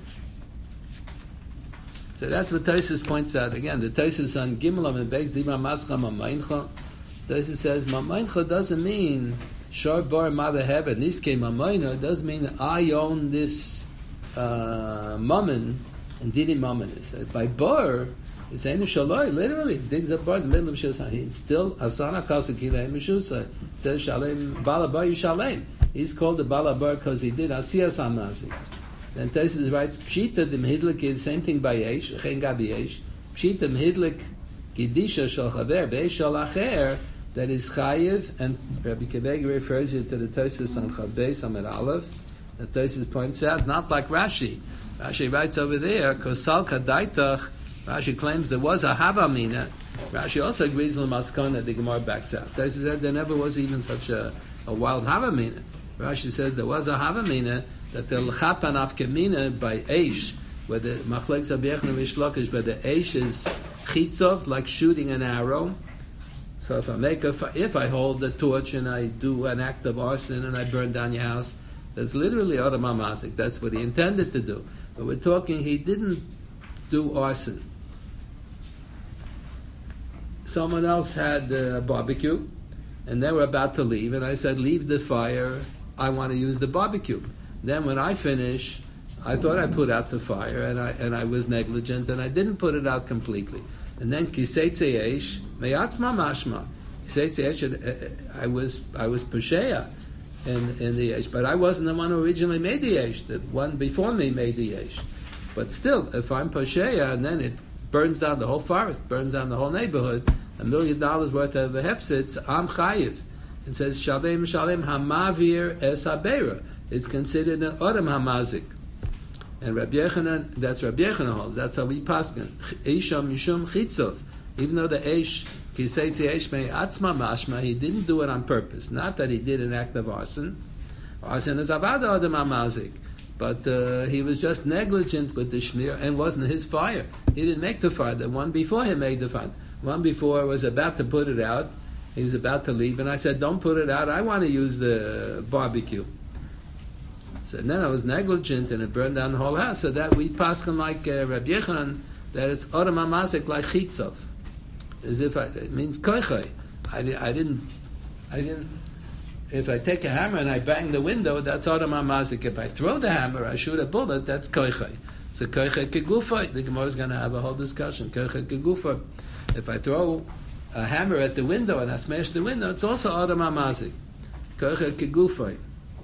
[SPEAKER 1] So that's what Tosfos points out. Again, the Tosfos on Gimel and Beis Dima Mascha Mamayincha. Tosfos says Mamayincha doesn't mean Shor Bar Mavaheb Niske Mamayna. It doesn't mean I own this uh, mammon and Didi mammon. It says by Bar, it's Einu Shaloi. Literally, digs up bar in the middle of Shusha. It's still Asana Kasakila Mishusha. It says Shalem Balabar Yishalem. He's called the Balabar because he did Asiyas Hamazi. Then Tosfos writes, Pshita dem Hidlik is same thing by Yesh, Chen Gabi Yesh. Pshita dem Hidlik Gidisha Shal Chaver, Beish Shal Acher, that is Chayiv, and Rabbi Keveg refers you to the Tosfos on Chav Beis Amid Aleph. The Tosfos points out, not like Rashi. Rashi writes over there, Kosal Kadaitach, Rashi claims there was a Havamina. Rashi also agrees on the Maskana, the Gemara backs out. Tosfos said there never was even such a, a wild Havamina. Rashi says there was a Havamina, that the l'chapan afkemina by Eish, where the machlek zabiyach and Rishlakish, where the Eish is chitzov, like shooting an arrow. So if I make a, if I hold the torch and I do an act of arson and I burn down your house, that's literally Adam HaMazik. That's what he intended to do. But we're talking, he didn't do arson. Someone else had a barbecue, and they were about to leave, and I said, leave the fire, I want to use the barbecue. Then when I finish, I thought I put out the fire, and I and I was negligent, and I didn't put it out completely. And then kiseitze eish meyatzma mashma. Kiseitze eish, I was I was pesheya in in the eish, but I wasn't the one who originally made the eish. The one before me made the eish. But still, if I'm pesheya, and then it burns down the whole forest, burns down the whole neighborhood, a million dollars worth of the hepsits, I'm chayiv. It says shalem shalem hamavir es habeira. It's considered an Adam Hamazik. And Rabbi Yechanan, that's Rabbi Yechanan holds, that's how we paskin. Eisha Mishum Chitzov. Even though the Eish, Kiseitzi Eish Mei Atzma Mashma, he didn't do it on purpose. Not that he did an act of arson. Arson is Avada Adam Hamazik. But uh, he was just negligent with the Shmir and wasn't his fire. He didn't make the fire. The one before him made the fire. One before was about to put it out. He was about to leave. And I said, don't put it out. I want to use the barbecue. So then I was negligent and it burned down the whole house. So that we paskin like uh, Rabbi Yechon, that it's Adam HaMazik like Chitzov. As if I, it means koichai. I, I didn't, I didn't, if I take a hammer and I bang the window, that's Adam HaMazik. If I throw the hammer, I shoot a bullet, that's koichai. So koichai kegufai. The Gemara is going to have a whole discussion. Koichai kegufai. If I throw a hammer at the window and I smash the window, it's also Adam HaMazik. Koichai kegufai.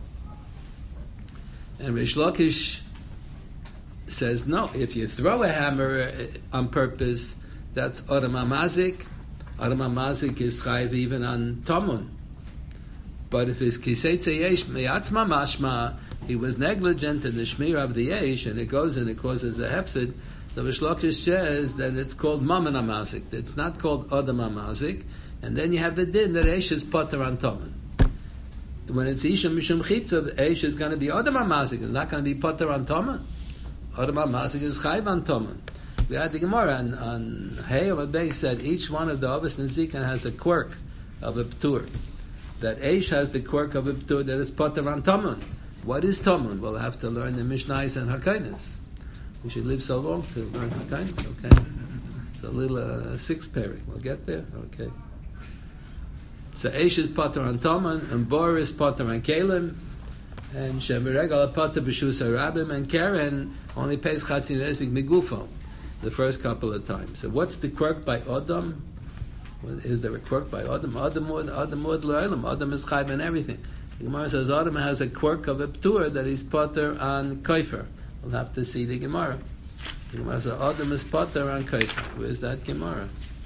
[SPEAKER 1] And Rish Lakish says, no, if you throw a hammer on purpose, that's Adam HaMazik. Adam HaMazik is chayiv even on Tomun. But if it's Kiseitze Yesh Meyatzma Mashma, he was negligent in the Shmir of the Yesh, and it goes and it causes a hepsid, the Rish Lakish says that it's called Mammon HaMazik. It's not called Adam HaMazik. And then you have the din that Yesh is potter on Tomun. When it's Isha Mishum Chitzav, Eish is going to be Adam HaMazik. It's not going to be Potter on Toman. Adam HaMazik is Chayv on Toman. We had the Gemara on, on Hay of a Bay said each one of the Ovis and Zikan has a quirk of a Ptur. That Eish has the quirk of a Ptur that is Potter on Toman. What is Toman? We'll have to learn the Mishnais and Hakainis. We should live so long to learn Hakainis, okay? It's a little uh, six pairing. We'll get there? Okay. So Eish is Potter on Toman, and Bor is Potter on Kalim, and Shemeregal Potter B'Shus HaRabim, and Karen only pays Chatzin Esik Migufo the first couple of times. So what's the quirk by Adam? Is there a quirk by Adam? Adam would, Adam would L'Olam. Adam is Chayv and everything. The Gemara says Adam has a quirk of a Ptur that he's Potter on Koifer. We'll have to see the Gemara. The Gemara says Adam is Potter on Koifer. Where's that Gemara?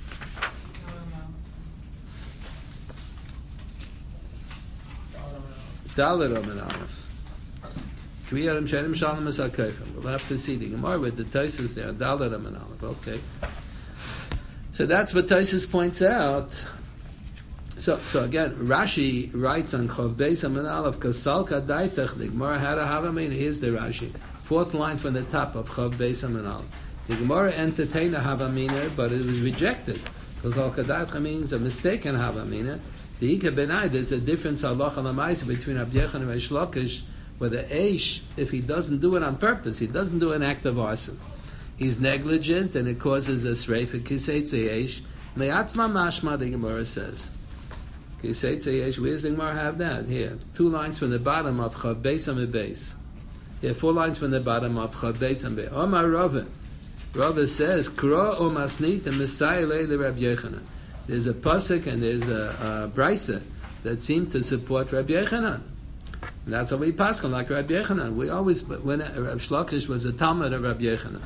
[SPEAKER 1] Dalet Omen Aleph. We'll have to see the Gemara with the Tosfos there. Dalet Omen Aleph. Okay. So that's what Tosfos points out. So, so again, Rashi writes on Chav Beis Amud Aleph, Kasalka Daitach, the Gemara had a Havamina. Here's the Rashi. Fourth line from the top of Chav Beis Amud Aleph. The Gemara entertained a Havamina, but it was rejected. Kasalka Daitach means a mistaken Havamina. The Ika Benai, there's a difference halacha l'maisa between Rabbi Yechon and Reish Lakish, where the Eish, if he doesn't do it on purpose, he doesn't do an act of arson. He's negligent and it causes a sreif, Kiseitze Eish. Me'atzma mashma, the Gemara says. Where's the Gemara have that? Here, two lines from the bottom of Chav Beis Amud Beis. Here, four lines from the bottom of Chav Beis Amud Beis. Omar Rava. Rava says, Kro o masnit and Messiah le Rabbi Yechanan. There's a pasuk and there's a, a brisa that seem to support Rabbi Yechanan. And that's how we paskin like Rabbi Yechanan. We always, when Rabbi Shlokish was a Talmud of Rabbi Yechanan.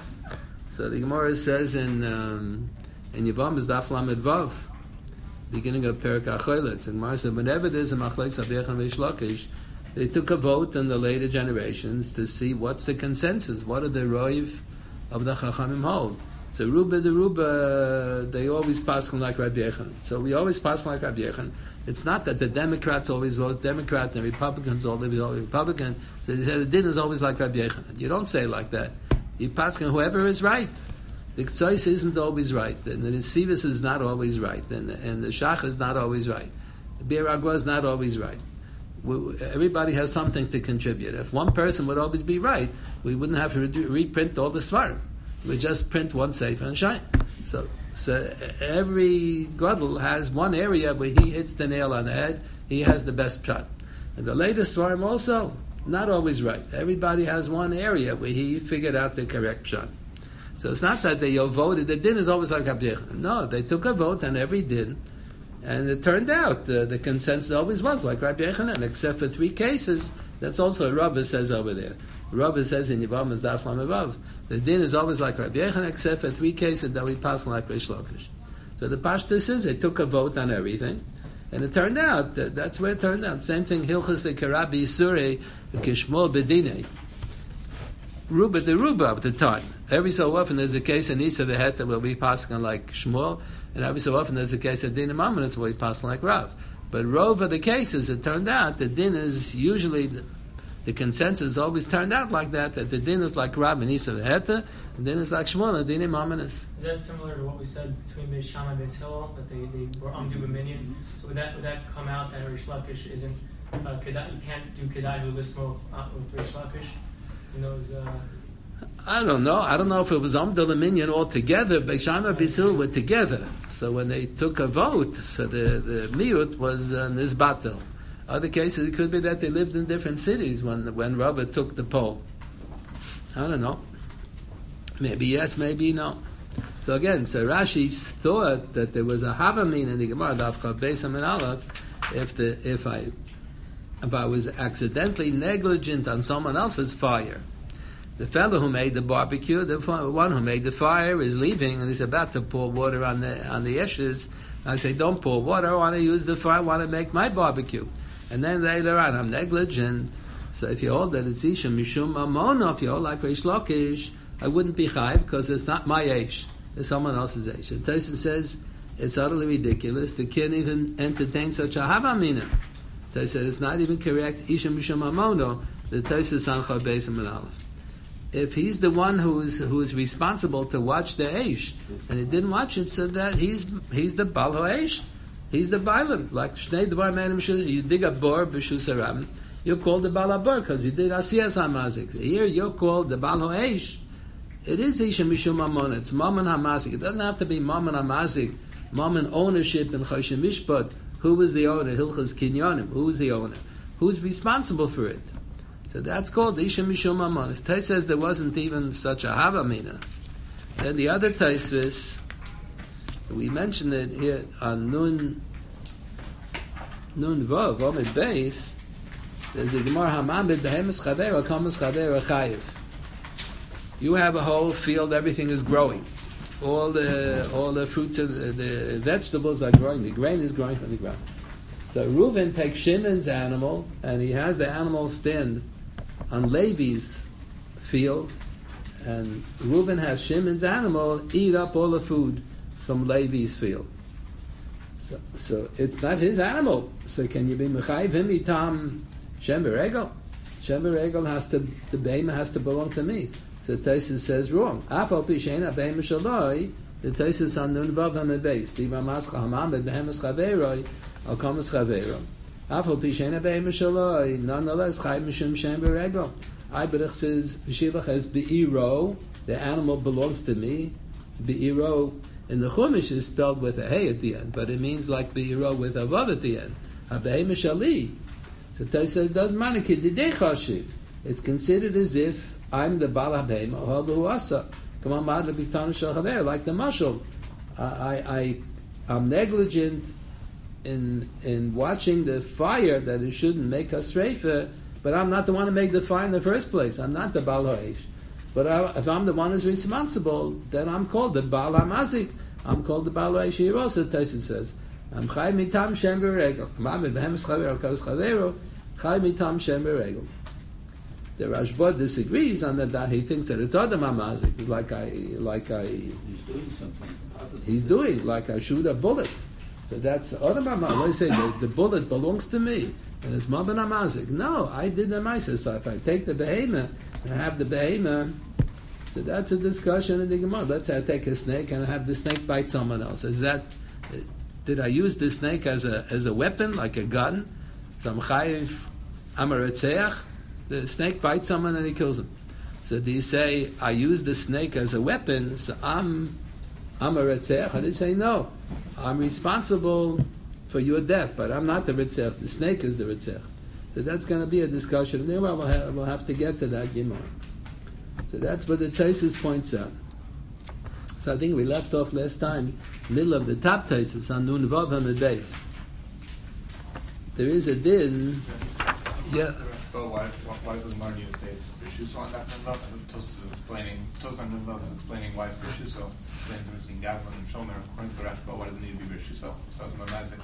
[SPEAKER 1] So the Gemara says in um, in Yevamos Daf Lamed Vav, beginning of Perek HaCholetz, and Gemara said, whenever there's a machlokes of Rabbi Yechanan and Reish Lakish, they took a vote in the later generations to see what's the consensus, what are the roiv of the Chachamim hold. So Ruba the Ruba, they always pass like Rabbi Yechanan. So we always pass like Rabbi Yechanan. It's not that the Democrats always vote Democrat and Republicans always vote Republican. So they say the din is always like Rabbi Yechanan. You don't say it like that. You pass whoever is right. The Ktsois isn't always right, and the Nesivus is not always right, and the, and the Shach is not always right. The Bir Agwa is not always right. We, everybody has something to contribute. If one person would always be right, we wouldn't have to re- reprint all the Svarim. We just print one Sefer and shine. So, so every Gadol has one area where he hits the nail on the head. He has the best shot. And the latest Svarim also, not always right. Everybody has one area where he figured out the correct shot. So it's not that they voted. The din is always like Rabbi Yechanan. No, they took a vote on every din, and it turned out uh, the consensus always was like Rabbi Yechanan, except for three cases. That's also what Rabbi says over there. Rabbi says in Yevamos Daf Lamed Vav, the din is always like Rabbi Yechanan, except for three cases that we pass like Reish Lakish. So the pashtus is they took a vote on everything, and it turned out that that's where it turned out. Same thing Hilchas Karabi Surei Kishmo Bedinei. Ruba the Ruba of the time. Every so often there's a case in Isa the Heta where we pass like Shmuel, and every so often there's a case of Din Amaminus where we pass like Rav. But Rov of the cases, it turned out the Din is usually, the, the consensus always turned out like that, that the Din is like Rav and Isa the Heta, and Din is like Shmuel and Din Amaminus.
[SPEAKER 4] Is that similar to what we said between Beis Shammai and Beis Hillel, that they, they were Amdu B'Minyan? So would that would that come out that Reish Lakish isn't, uh, Kedai, you can't do Kedai Hulismo uh, with Reish Lakish? In those, uh,
[SPEAKER 1] I don't know. I don't know if it was Amdul and Minyan all together. Beis Shammai and Beis Hillel were together. So when they took a vote, so the, the miut was uh, Nizbatel. Other cases, it could be that they lived in different cities when when Robert took the poll. I don't know. Maybe yes, maybe no. So again, so Rashi thought that there was a Havamin in the Gemara, Daf Chav Beis Amud Aleph, if the if I if I was accidentally negligent on someone else's fire. The fellow who made the barbecue, the one who made the fire, is leaving and he's about to pour water on the on the ashes. I say, don't pour water. I want to use the fire. I want to make my barbecue. And then later on, I'm negligent. So if you hold that it's Isha Mishum Mamon, if you hold like Reish Lakish, I wouldn't be chayv because it's not my Eish. It's someone else's Eish. And Tosfos says it's utterly ridiculous. They can't even entertain such a Havamina. Tosfos said it's not even correct. Isha Mishum Mamono. The Tosfos on Chav Beis Amud Aleph. If he's the one who's who's responsible to watch the Eish, and he didn't watch it, so that he's he's the Bal HaEish. He's the Bailam. Like Shnei Dvar Menim, you dig a bor b'Shus Aram, you're called the Bal HaBor because you did Asiyas HaMazik. Here you're called the Bal HaEish. It is Isha Mishum Mamon. It's Mammon HaMazik. It doesn't have to be Mammon HaMazik, Mammon ownership in Choshen Mishpat. Who is the owner? Hilchas Kinyonim. Who is the owner? Who's responsible for it? So that's called Isha Mishum Mamon. Tais says there wasn't even such a Havamina. Then the other Tosfos, we mentioned it here on Nun Nun Vav, Omid Beis, there's a Gemara Hamamid, Behemes Chaver, Kamas Chaver, Chayiv. You have a whole field, everything is growing. All the all the fruits and the vegetables are growing, the grain is growing from the ground. So Reuven takes Shimon's animal, and he has the animal stand on Levi's field, and Reuven has Shimon's animal eat up all the food from Levi's field. So, so it's not his animal. So can you be mechayiv him itam shem beregel? Shem beregel has to, the behemoth has to belong to me. So Taisus says wrong. Afal pishen behemoth shaloi. The Taisus on nun vav hamebeis. Diva mascha hamamed behemoth chaveroi al kamas chaveroi. Afal pishen behemoth shaloi. Nonetheless chayiv mishum shem beregel. Iberich says v'shilach as beiro. The animal belongs to me. Beiro in the Chumash is spelled with a hey at the end, but it means like beiro with a vav at the end. Habehemoth shali. So Taisus says it doesn't matter. Kididei chashiv. It's considered as if I'm the Baal HaBehemoth, or the Huasa. Come on, Mad Lebitanu Shel Chaver, like the Mashal. I, I, I'm negligent in in watching the fire that it shouldn't make us reifa, but I'm not the one to make the fire in the first place. I'm not the Baal HaEsh. But I, if I'm the one who's responsible, then I'm called the Baal HaMazik. I'm called the Baal HaEsh here also, Taisus says. I'm Chai Mitam Shem Beregel. Ma'amid Behemoth Chaver, Kos Chavero, Chai Mitam Shem Beregel. The Rashba disagrees on that. He thinks that it's Adam HaMazik. It's like I, like I,
[SPEAKER 2] He's doing something.
[SPEAKER 1] he's doing like I shoot a bullet. So that's Adam HaMazik. Let's say the, the bullet belongs to me, and it's Maban HaMazik. No, I did the Maisa. So if I take the behemoth and I have the behemoth, so that's a discussion in the Gemara. Let's say I take a snake and I have the snake bite someone else. Is that, did I use the snake as a as a weapon, like a gun? So I'm chayiv, I'm a retzeach. The snake bites someone and he kills him. So do you say, I use the snake as a weapon, so I'm I'm a Ritzach? I didn't say no. I'm responsible for your death, but I'm not the Ritzach. The snake is the Ritzach. So that's going to be a discussion. And then we'll have, we'll have to get to that Gemara. So that's what the Taisus points out. So I think we left off last time, middle of the top Taisus on Nun Vav Hamid Beis. There is a din. Yeah.
[SPEAKER 5] So why, why, why does the Gemara need to say it's B'Shuso on that Nun Vav? Tos is explaining, Tos on Nun Vav is explaining why it's B'Shuso. Explaining the difference between Gavlan and Shomer. According to Rashba, why does it need to be B'Shuso? So it's Mamazik.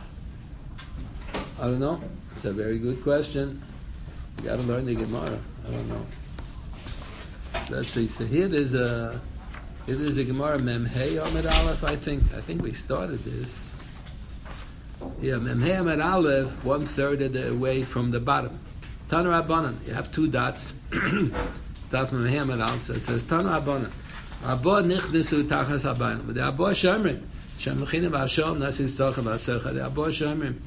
[SPEAKER 1] I don't know. It's a very good question. You got to learn the Gemara. I don't know. Let's see. So here there's a here there's a Gemara Mem Hey Amid Aleph. I think I think we started this. Yeah, Mem Hey Amid Aleph, one third of the way from the bottom. Tanu Rabbanan. You have two dots. Daf Mem Hey Amid Aleph. So it says Tanu Rabbanan. Abba nichnesu tachas habayim. The Abba Shomrim. Shemachina v'Hashom nasis tocha v'asercha. The Abba Shomrim.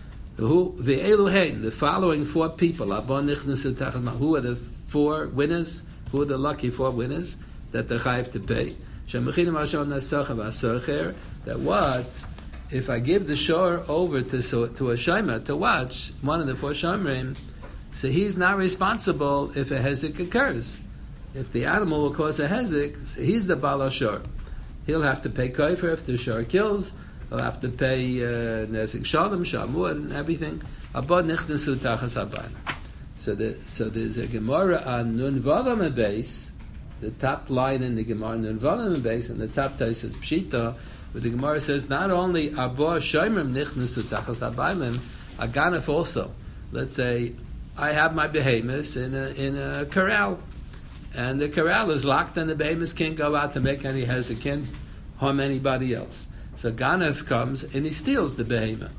[SPEAKER 1] Who the Elohein, the following four people. Abba nichnesu tachas. Who are the four winners? Who are the lucky four winners that they're chayiv to pay? Shemachina v'Hashom nasis tocha v'asercha. That what? If I give the shore over to so, to a shomer to watch one of the four shomrim, so he's not responsible if a hezek occurs. If the animal will cause a hezek, so he's the bala shor. He'll have to pay kofer if the shor kills. He'll have to pay nezik shalom, shamur, and everything. Abod nichnesu tachas habayim. So the so there's a Gemara on Nun Vavam base, the top line in the Gemara Nun Vavam base, and the top tais says Pshita. But the Gemara says not only Abba Shomrim nichnesu tachas habayim, a ganef also. Let's say I have my behemoths in a in a corral, and the corral is locked, and the behemoths can't go out to make any hezek, can't harm anybody else. So ganef comes and he steals the behemoth.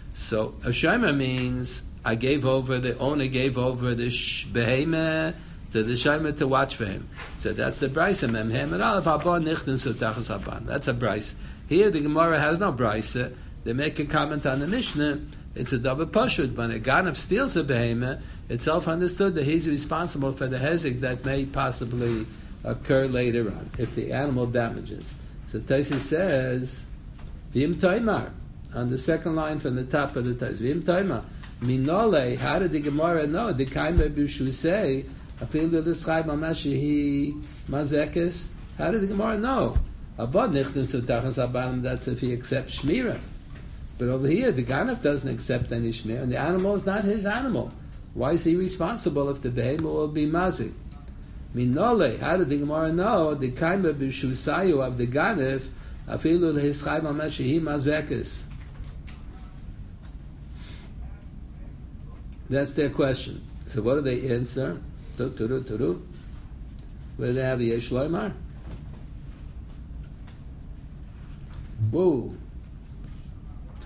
[SPEAKER 1] So a shomer means I gave over, the owner gave over the sh- behemoth to the shomer to watch for him. So that's the brisa mem hem and aleph haba nichnesu tachas habayim. That's a brisa. Here the Gemara has no brisa. They make a comment on the Mishnah. It's a double pashut. When a ganef steals a behemoth, it's self-understood that he's responsible for the hezek that may possibly occur later on if the animal damages. So Taisi says, V'im Taimar, on the second line from the top of the Taisi, V'im Taimar, Minole, how did the Gemara know? The Kaimah B'Shusei, Afilu L'Schai Mamashihi Mazekes, how did the Gemara know? Abad Nichnesu Tachas Habayim, that's if he accepts Shmira. But over here, the Ganef doesn't accept any Shmira, and the animal is not his animal. Why is he responsible if the behemoth will be mazik? Minole, how did the Gemara know? The kaima b'shusayu of the ganef afilu lehischay mamashihi mazekes. That's their question. So what do they answer? Tu turu turu. Where do they have the yesh loymar?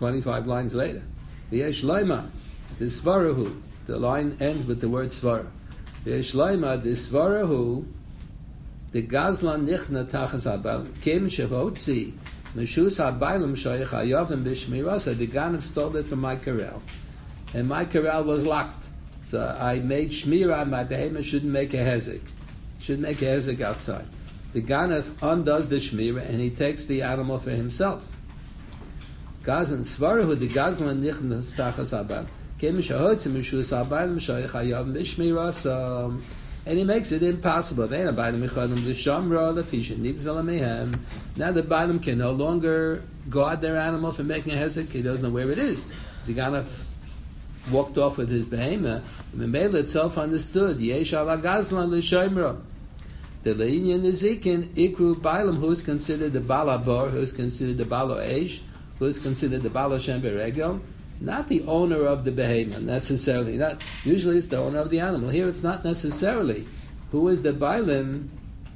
[SPEAKER 1] twenty-five lines later. V'yesh loima, the svarahu. The line ends with the word svara. V'yesh loima, the svarahu, the gazlan nichna tachas habal, kim shehotzi, meshus habaylam shoyach hayavim b'shmirasa, the ganav stole it from my corral. And my corral was locked. So I made shmirah, my behemoth shouldn't make a hezek. Shouldn't make a hezek outside. The ganav undoes the shmirah and he takes the animal for himself. Gazlan svarahu, the gazlan nichna tachas habal, kim shehotzi, meshus habaylam shoyach hayavim b'shmirasa. And he makes it impossible. Now the Bailam can no longer guard their animal from making a hezek. He doesn't know where it is. The Ganav walked off with his behemoth. The Mela itself understood. Yesh ala gazlan l'shoimra. The Leinian Nezikin, Ikru Bailam, who is considered the Balabor, who is considered the Balo Eish, who is considered the Balo Shem Beregel, not the owner of the behemoth necessarily. Not usually it's the owner of the animal. Here it's not necessarily. Who is the Bailim?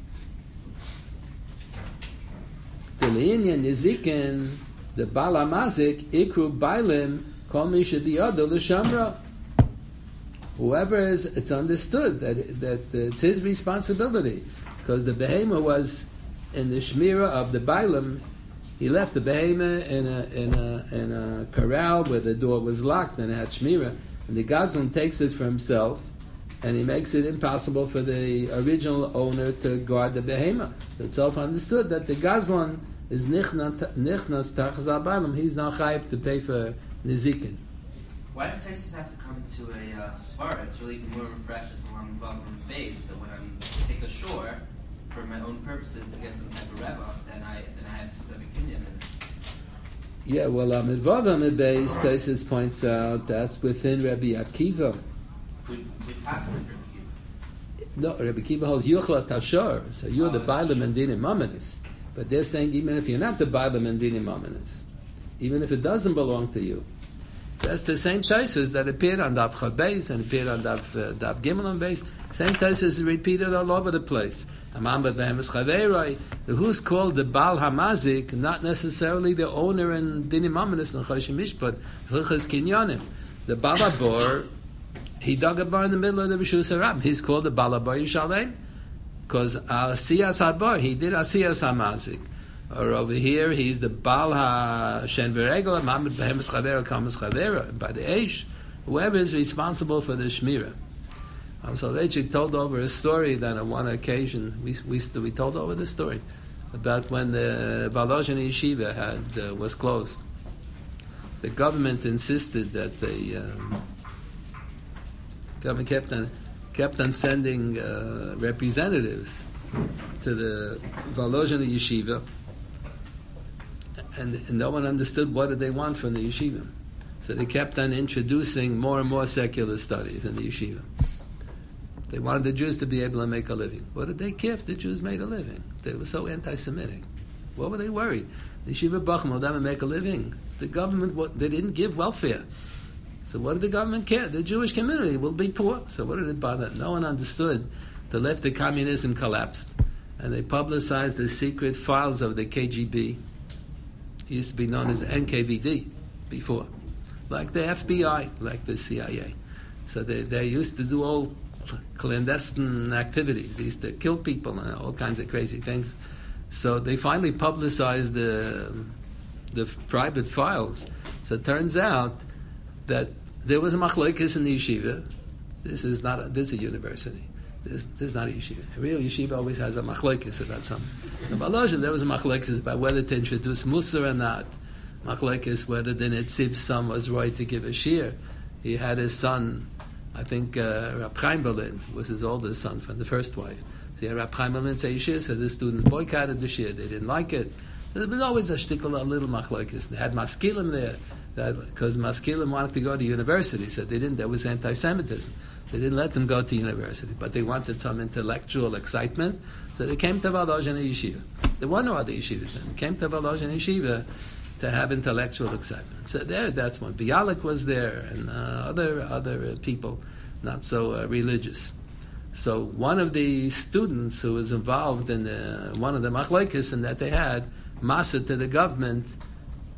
[SPEAKER 1] The Leinian Nezikin, the Balamazik, Ikru Bailim, Kol Misha Biyado L'Shamra. Whoever is, it's understood that that it's his responsibility, because the behemoth was in the shmira of the Bailam. He left the behemoth in a in a in a corral where the door was locked and it had shmira, and the gazlan takes it for himself, and he makes it impossible for the original owner to guard the behemoth. It's self-understood that the gazlan is nichnas tachas habaylam. He's not chayav to pay for nizikin.
[SPEAKER 6] Why does Taisus have to come to a uh, svara? It's really more refreshes along the base that when I'm take ashore for my own purposes to get some type of reva, then I then I have some type of opinion in it.
[SPEAKER 1] Yeah, well, Amidvada Midbeis, Taisus points out that's within Rabbi Akiva.
[SPEAKER 6] We we pass it with Rabbi Akiva.
[SPEAKER 1] No, Rabbi Akiva holds Yuchla Tashar, so you're
[SPEAKER 6] Oh,
[SPEAKER 1] the
[SPEAKER 6] that's
[SPEAKER 1] Bailam and Dinim Mamanis. But they're saying even if you're not the Bailam and Dinim Mamanis, even if it doesn't belong to you, that's the same Taisus that appeared on Daf Chad Beis and appeared on Daf uh, Daf Gimel on Beis. Same Taisus is repeated all over the place. Who's called the Baal Hamazik, not necessarily the owner in Dinim Amanis and Choshim Mishpat, Hilchas Kinyanim. The Balabor, he dug a bar in the middle of the Rishus Harab. He's called the Balabor Yishalem, because Asiyas Habar, he did Asiyas Hamazik. Or over here, he's the Baal HaShen V'Regel, Mamad Behemes Chavera, Kamas Chavera, by the Eish, whoever is responsible for the Shmirah. Um, so they told over a story that on one occasion, we we, we told over the story about when the Volozhin Yeshiva had uh, was closed. The government insisted that the um, government kept on kept on sending uh, representatives to the Volozhin Yeshiva, and, and no one understood what did they want from the yeshiva. So they kept on introducing more and more secular studies in the yeshiva. They wanted the Jews to be able to make a living. What did they care if the Jews made a living? They were so anti-Semitic. What were they worried? The yeshiva bachim will never make a living. The government, what, they didn't give welfare. So what did the government care? The Jewish community will be poor. So what did it bother? No one understood. The left of communism collapsed. And they publicized the secret files of the K G B. It used to be known as the N K V D before. Like the F B I, like the C I A. So they, they used to do all clandestine activities. They used to kill people and all kinds of crazy things. So they finally publicized the the private files. So it turns out that there was a machlokes in the yeshiva. This is not a, this is a university. This, this is not a yeshiva. A real yeshiva always has a machlokes about something. In Volozhin, there was a machlokes about whether to introduce Musar or not. Machlokes whether the Netziv's son was right to give a shir. He had his son, I think uh, Rab Chaim Berlin was his oldest son from the first wife. So he had Rab Chaim Berlin say shir, so the students boycotted the shir. They didn't like it. There was always a shtickle, a little machlokes. They had maskilim there, because maskilim wanted to go to university, so they didn't. There was anti-Semitism. They didn't let them go to university, but they wanted some intellectual excitement, so they came to Volozhin Yeshiva. There were no other yeshivas then. They came to Volozhin Yeshiva to have intellectual excitement. So there, that's one. Bialik was there, and uh, other other uh, people, not so uh, religious. So one of the students who was involved in the, one of the machlokes and that they had, Masa to the government,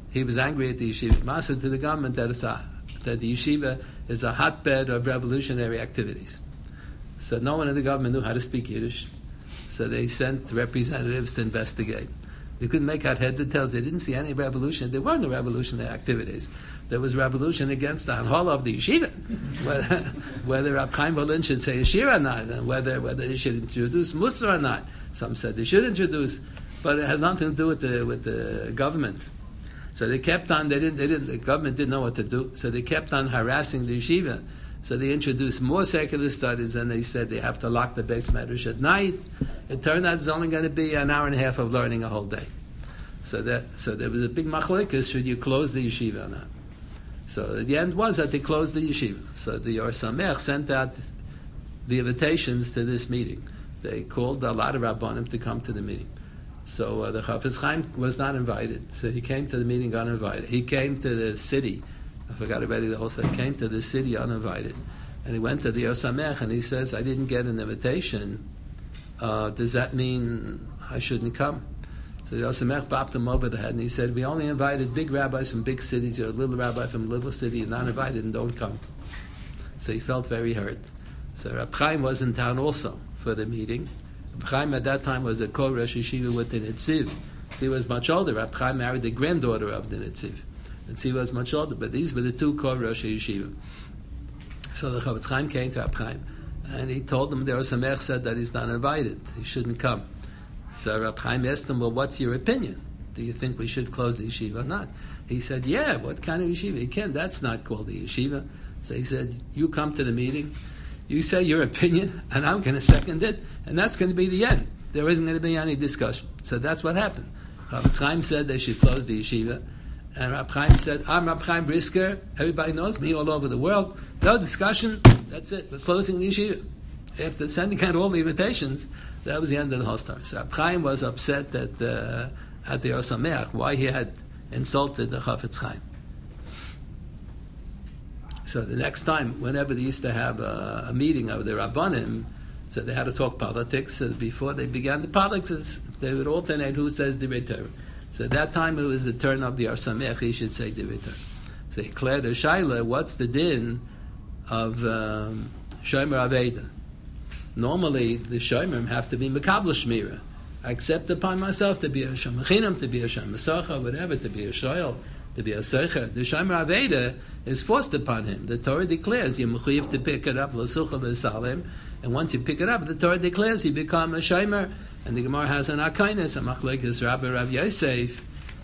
[SPEAKER 1] he was angry at the yeshiva. Masad to the government that, it's a, that the yeshiva is a hotbed of revolutionary activities. So no one in the government knew how to speak Yiddish. So they sent representatives to investigate. They couldn't make out heads or tails. They didn't see any revolution. There were no revolutionary activities. There was revolution against the Hanhola of the yeshiva. whether, whether Rab Chaim Berlin should say yeshiva or not, and whether, whether they should introduce Musar or not. Some said they should introduce, but it has nothing to do with the, with the government. So they kept on, they didn't, they didn't, the government didn't know what to do, so they kept on harassing the yeshiva. So they introduced more secular studies, and they said they have to lock the base medrash at night. It turned out it's only going to be an hour and a half of learning a whole day. So that, so there was a big machlekes, should you close the yeshiva or not? So the end was that they closed the yeshiva. So the Or Samech sent out the invitations to this meeting. They called a lot of Rabbanim to come to the meeting. So uh, the Chafetz Chaim was not invited. So he came to the meeting uninvited. He came to the city. I forgot already the whole thing. Came to the city uninvited. And he went to the Or Samech and he says, I didn't get an invitation. Uh, does that mean I shouldn't come? So the Or Samech bopped him over the head and he said, we only invited big rabbis from big cities. You're a little rabbi from a little city. You're not invited and don't come. So he felt very hurt. So Rab Chaim was in town also for the meeting. Rab Chaim at that time was a co-Rosh Yeshiva with the Netziv. He was much older. Rab Chaim married the granddaughter of the Netziv. Netziv was much older, but these were the two co-Rosh Yeshiva. So the Chafetz Chaim came to Rab Chaim and he told him the Or Samech said that he's not invited. He shouldn't come. So Rab Chaim asked him, well, what's your opinion? Do you think we should close the yeshiva or not? He said, yeah, what kind of yeshiva? You can't, that's not called the yeshiva. So he said, you come to the meeting, you say your opinion, and I'm going to second it, and that's going to be the end. There isn't going to be any discussion. So that's what happened. Chafetz Chaim said they should close the yeshiva, and Rab Chaim said, I'm Rab Chaim Brisker, everybody knows me all over the world, no discussion, that's it, we're closing the yeshiva. After sending out all the invitations, that was the end of the whole story. So Rab Chaim was upset at, uh, at the Or Samech, why he had insulted the Chafetz Chaim. So the next time, whenever they used to have a, a meeting of the Rabbanim, so they had to talk politics. So before they began the politics, they would alternate who says Divrei Torah. So at that time, it was the turn of the Or Samech, he should say Divrei Torah. So he declared a Shaila, what's the din of um, Shomer Aveda? Normally, the Shomerim have to be Mekabel Shmira. I accept upon myself to be a Shemachinam, to be a Shemasacha, whatever, to be a Shoyal, to be a Seicher. The Shomer Aveda is forced upon him. The Torah declares you're mechuyev to pick it up, L'sucha L'salim, and once you pick it up, the Torah declares you become a Shomer. And the Gemara has an Akainis, a Machlekes Rabbi Rav Yosef.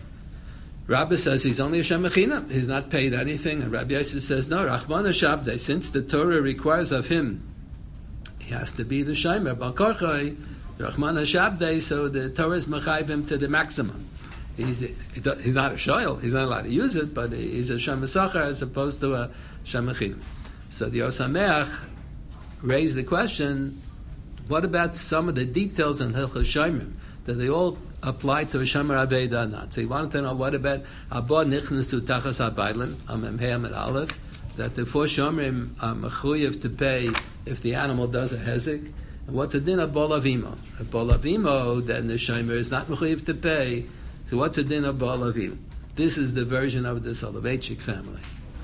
[SPEAKER 1] Rabbi says he's only a Shemachinam, he's not paid anything, and Rabbi Yosef says no, Rachmana Shabdei, since the Torah requires of him, he has to be the Shomer, Balkorchai, Rachmana Shabdei, so the Torah is mechayiv him to the maximum. He's, he's not a shoyl, he's not allowed to use it, but he's a shemasacher as opposed to a shemachinam. So the Or Samech raised the question, what about some of the details in Hilchos Shomerim? Do they all apply to a Shomer Aveda or not? So he wanted to know, what about Abba Nichnasu Tachas HaBailim, Amem He'am and Aleph, that the four Shomerim are mechuyev to pay if the animal does a hezek. And what's the din of Bolavimo? A Bolavimo, then the Shomer is not mechuyev to pay. So what's the din of Bolavimo? This is the version of the Soloveitchik family.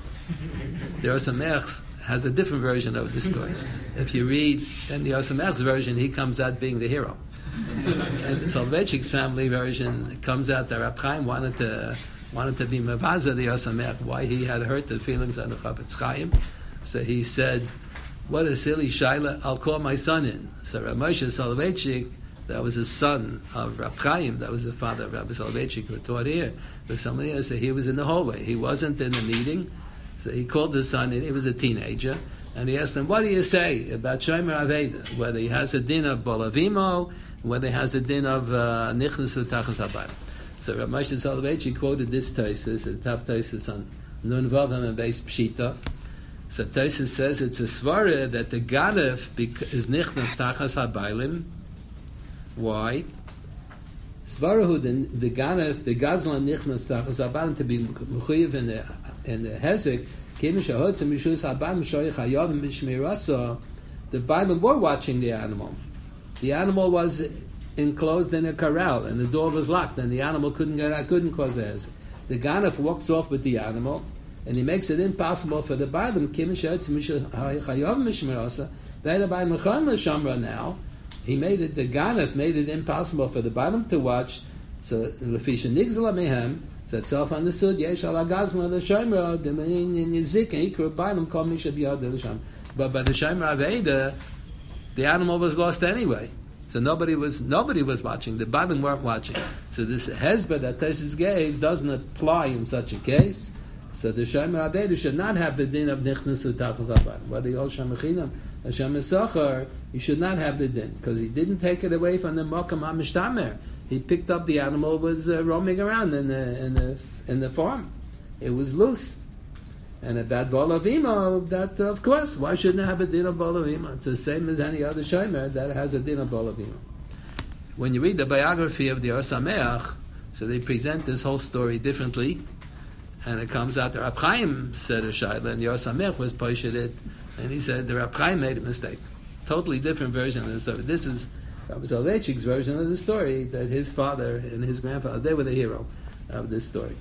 [SPEAKER 1] The Or Samech has a different version of the story. If you read in the Or Samech's version, he comes out being the hero. And the Soloveitchik's family version, it comes out that Rab Chaim wanted to wanted to be Mavaza the Or Samech, why he had hurt the feelings of the Chafetz Chaim. So he said, what a silly shaila, I'll call my son in. So Rab Moshe Soloveitchik, that was the son of Rab Chaim, that was the father of Rabbi Soloveitchik who taught here. But somebody else said he was in the hallway. He wasn't in the meeting. So he called his son in, he was a teenager, and he asked him, what do you say about Shomer Aveda? Whether he has a din of Bolavimo, whether he has a din of Nichnasu Tachas HaBailim. So Rav Moshe Soloveitchik quoted this Tosfos, the top Tosfos on Nun Vavam and Beis Pshita. So Tosfos says it's a svara that the Gadif is Nichnas Tachas HaBailim. Why? Svarahu, the, the Gadif, the Gazlan Nichnas Tachas HaBailim, to be mechuyev in the in the Hezek, the Bible were watching the animal. The animal was enclosed in a corral, and the door was locked, and the animal couldn't get out, couldn't cause a Hezek. The Ganef walks off with the animal, and he makes it impossible for the Bailam, now, he made it, the Ganef made it impossible for the Bailam to watch, so Lefisha Nigzala Mehem, so it's self-understood, Yesh ala Gazla the Shemra, the Nizik, and Ikra Bailam called Misha Biyad the Shemra. But by the Shemra Aveda, the animal was lost anyway. So nobody was nobody was watching. The Bailam weren't watching. So this hezbollah that Tesis gave doesn't apply in such a case. So the Shomer Aveda should not have the din of Nichnas Utachas Abayim. Whether you hold Shemachinam or Shemesachar, you should not have the din because he didn't take it away from the Mokam HaMishtamer. He picked up the animal, was uh, roaming around in the in the in the farm. It was loose. And at that Bolavima, that of course, why shouldn't it have a din of Bolavima? It's the same as any other Shomer that has a din of Bolavima. When you read the biography of the Or Sameach, so they present this whole story differently, and it comes out the Rab Chaim said a Shaila, and the Or Sameach was poshed it, and he said the Rab Chaim made a mistake. Totally different version of the story. This is Rabbi Soloveitchik's version of the story, that his father and his grandfather, they were the hero of this story.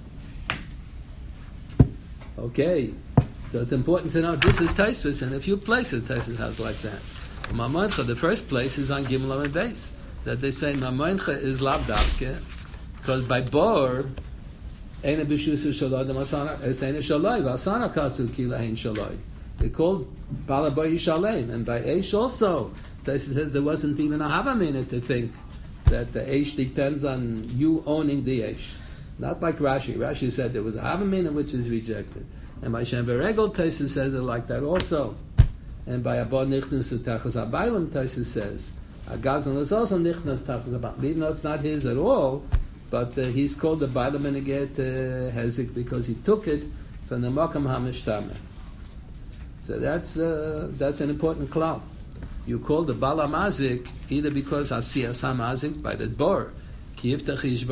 [SPEAKER 1] Okay, so it's important to know this is Taisvis, and a few places Taisvis has like that. Mamoncha, the first place is on Gimel and Beis, that they say Mamoncha is Labdavke, because by Bor, Eina B'Shusu Shaloi, the Masana, it's Eina Shaloi, Vasana Kasu Kila Ein Shaloi. They called Balabai Shalem, and by Eish also, Taisvis says there wasn't even a Havamina to think that the Eish depends on you owning the Eish. Not like Rashi. Rashi said there was a Havamina which is rejected. And by Shem Beregel, Taisus says it like that also. And by Abba Nichnus Tachas Abaylam, Taisus says, Agazan is also Nichnus Tachas Abaylam. Even though it's not his at all, but uh, he's called the Baylam and get uh, Hezik because he took it from the Makam HaMishtamer. So that's uh, that's an important cloud. You call the Bala Mazik either because Asiyas HaMazik by the Bor, That's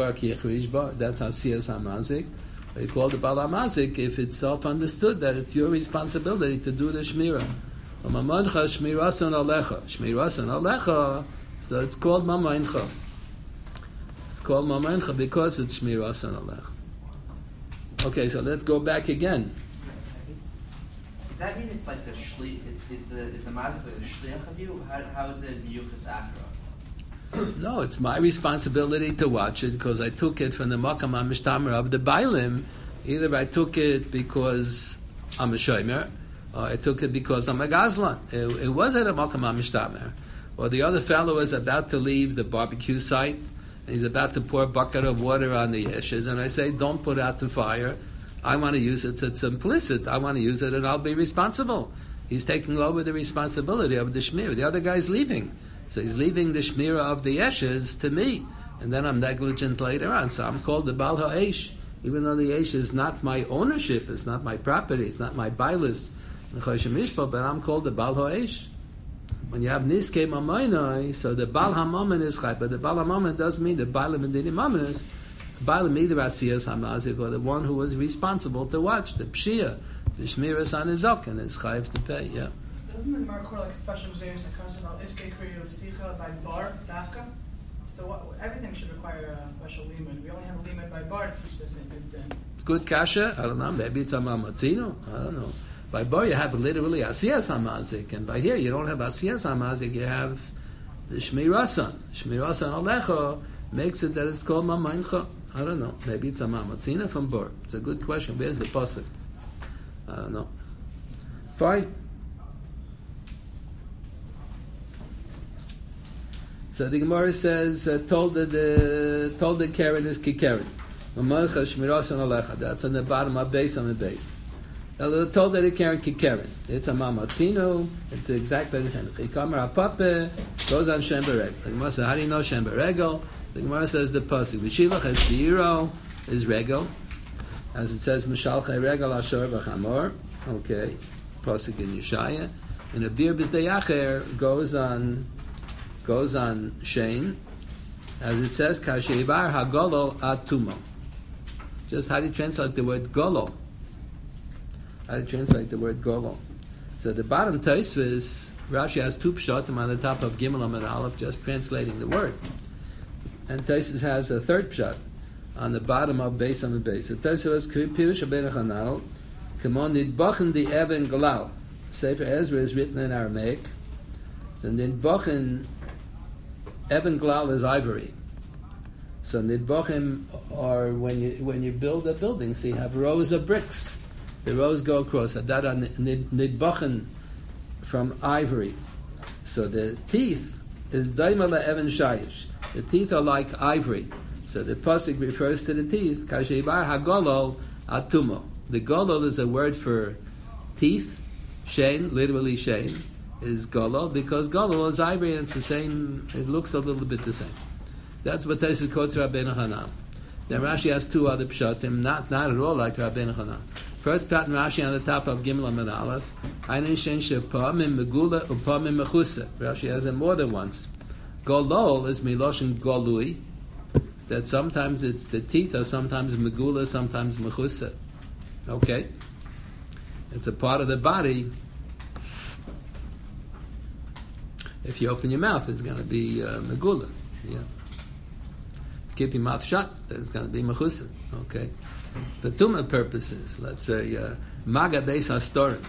[SPEAKER 1] Asiyas HaMazik. You call the Bala Mazik if it's self-understood that it's your responsibility to do the Shmirah. Shmirasan Alecha. Shmirasan Alecha. So it's called Mamancha. It's called Mamancha because it's Shmirasan Alecha. Okay, so let's go back again.
[SPEAKER 6] Does that mean it's like the shli? Is, is the is the mazik like a shliach of you? How, how is it miyuchas achra?
[SPEAKER 1] No, it's my responsibility to watch it because I took it from the Makam HaMishtamer of the Bailim. Either I took it because I'm a Shomer, or I took it because I'm a Gazlan. It, it wasn't a Makam HaMishtamer. Or the other fellow was about to leave the barbecue site, and he's about to pour a bucket of water on the ashes, and I say, don't put out the fire. I want to use it. It's implicit. I want to use it, and I'll be responsible. He's taking over the responsibility of the Shmir. The other guy's leaving. So he's leaving the Shmira of the Eshes to me, and then I'm negligent later on. So I'm called the Bal HaEsh, even though the Esh is not my ownership, it's not my property, it's not my bailis, but I'm called the Bal HaEsh. When you have Niskei Mamoinoi, so the Bal HaMammon is Chai, but the Bal HaMammon doesn't mean the Bailam and the Mammon. Bailam either Asiyas HaMazik, or the one who was responsible to watch, the Pshia, the Shmiras on his Zok, and is Chayiv to pay, yeah.
[SPEAKER 7] Doesn't the Gemara quote like a special example that comes about Iskei Kriya B'Sicha by Bar, Dafka? So what, everything should require a special limud. We only have a limud by Bar to teach this in this din.
[SPEAKER 1] Good kasha, I don't know, maybe it's a Mamatzino, I don't know. By Bar you have literally Asiyas HaMazik, and by here you don't have Asiyas HaMazik, you have the Shmirasan. Shmirasan Alecha makes it that it's called Mamaincha. I don't know, maybe it's a Mamatzino from Bar. It's a good question, where's the pasuk? I don't know. Fine. So the Gemara says, uh, told the, the told the Karen is Kikaren. That's on the bottom of base on the base. Told that the Karen Kikaren. It's a Mamatzino. It's the exact better sentence. Chikamar Apape goes on Shem Beregel. The Gemara says, how do you know Shem Beregel? The Gemara says the pasuk. V'shilach es Beiro is Regel. As it says, Mishalchei Regel Ashor V'chamor. Okay. Pasuk in Yeshaya. And a Bir B'zdeyacher goes on goes on Shane, as it says, Kashivar Hagolo Atumo. Just how do you translate the word Golo? How do you translate the word Golo? So the bottom Taisvis, Rashi has two pshatim on the top of Gimel and Aleph, just translating the word. And Taisvis has a third pshat on the bottom of base on the base. It tells us Pirush Rabbeinu Hananel, Kamon Nidbachen di Eben Galal. Sefer Ezra is written in Aramaic. So Nidbachen, Eben Galal is ivory. So Nidbachim are when you when you build a building, so you have rows of bricks. The rows go across. That are Nidbachen from ivory. So the teeth is Daimala Even Shayish. The teeth are like ivory. So the pasuk refers to the teeth. Kashibar Hagolol Atumo. The golol is a word for teeth. Shein, literally shein, is golol because golol is ivory and it's the same. It looks a little bit the same. That's what Taisus quotes Rabbeinu Hanan. Then Rashi has two other pshatim, not not at all like Rabbeinu Hanan. First pshat Rashi on the top of Gimel and Aleph. Ainin shein shepa min megula upa min mechusa. Rashi has it more than once. Golol is miloshin golui. That sometimes it's the teeth, or sometimes megula, sometimes mechusa. Okay, it's a part of the body. If you open your mouth, it's going to be uh, megula. Yeah. Keep your mouth shut, then it's going to be mechusa. Okay. For tumah purposes, let's say uh, maga beis hastorim.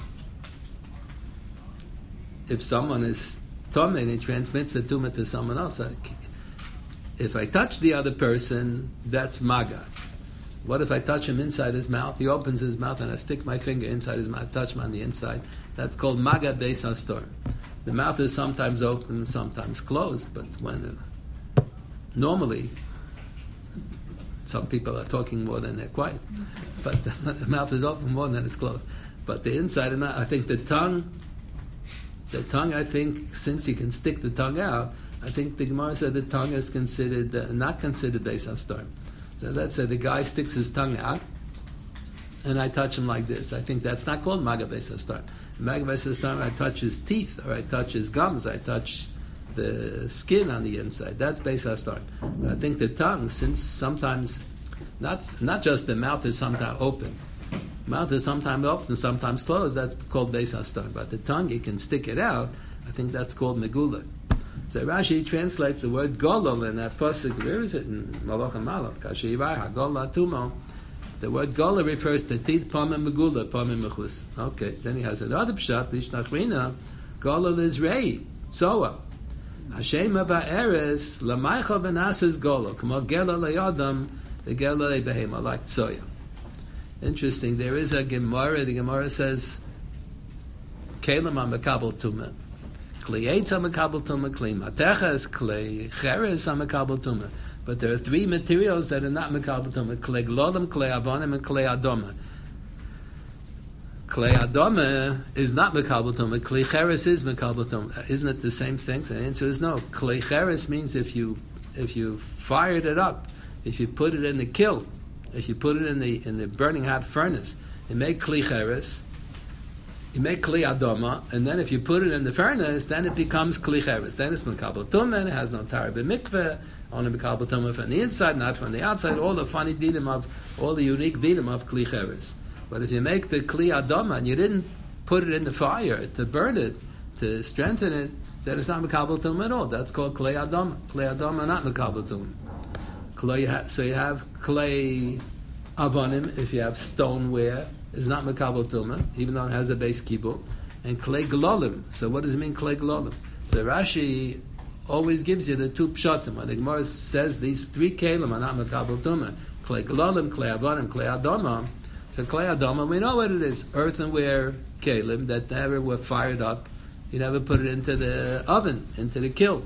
[SPEAKER 1] If someone is tumah and he transmits the tumah to someone else, I, if I touch the other person, that's maga. What if I touch him inside his mouth? He opens his mouth and I stick my finger inside his mouth, touch him on the inside. That's called maga beis hastorim. The mouth is sometimes open, sometimes closed, but when uh, normally. Some people are talking more than they're quiet, but the mouth is open more than it's closed. But the inside, and I think the tongue, the tongue, I think, since you can stick the tongue out, I think the Gemara said the tongue is considered, uh, not considered beis hastorim. So let's say the guy sticks his tongue out, and I touch him like this. I think that's not called maga beis hastorim. Maga beis hastorim, I touch his teeth, or I touch his gums, I touch the skin on the inside. That's beis hastorim. But I think the tongue, since sometimes, not not just the mouth is sometimes open, mouth is sometimes open, sometimes closed. That's called beis hastorim. But the tongue, you can stick it out. I think that's called megula. So Rashi translates the word golol in that pasuk. Where is it in Malachim Aleph? Kashivar hagol atumo. The word golol refers to teeth, palm and megula, palm and mechus. Okay. Then he has another pshat. Lishnachrina. Golol is rei, tzoa. Hashem ba'eres lamaycha v'nases golo k'mo gelo le'yodam v'gelo le'behema like tzoya. Interesting. There is a Gemara. The Gemara says, "Kelim amakabel tuma, kli eitz amakabel tuma, kli mateches, kli cheres amakabel tuma." But there are three materials that are not makabel tuma: kli glolim, kli avonim, and kli adoma. Klei Adoma is not Mekabel Tumah. Klei Cheres is Mekabel Tumah. Isn't it the same thing? So the answer is no. Klei Cheres means if you if you fired it up, if you put it in the kiln, if you put it in the in the burning hot furnace, you make Klei Cheres, you make Klei Adoma, and then if you put it in the furnace, then it becomes Klei Cheres. Then it's Mekabel Tumah, and it has no Tareh b'mikveh, only Mekabel Tumah from the inside, not from the outside. All the funny dinim of, all the unique dinim of Klei Cheres. But if you make the Kli Adama and you didn't put it in the fire to burn it, to strengthen it, then it's not Mekabel Tumah at all. That's called Klei Adama. Klei Adama, not Mekabel Tumah. So you have Klei Avanim, if you have stoneware, is not Mekabel Tumah, even though it has a base kibul. And Klei Glolim. So what does it mean, Klei Glolim? So Rashi always gives you the two pshatim. The Gemara says these three kelim are not Mekabel Tumah. Klei Glolim, Klei Avanim, Klei Adama. So Klei Adama, we know what it is. Earthenware kelim that never were fired up. You never put it into the oven, into the kiln.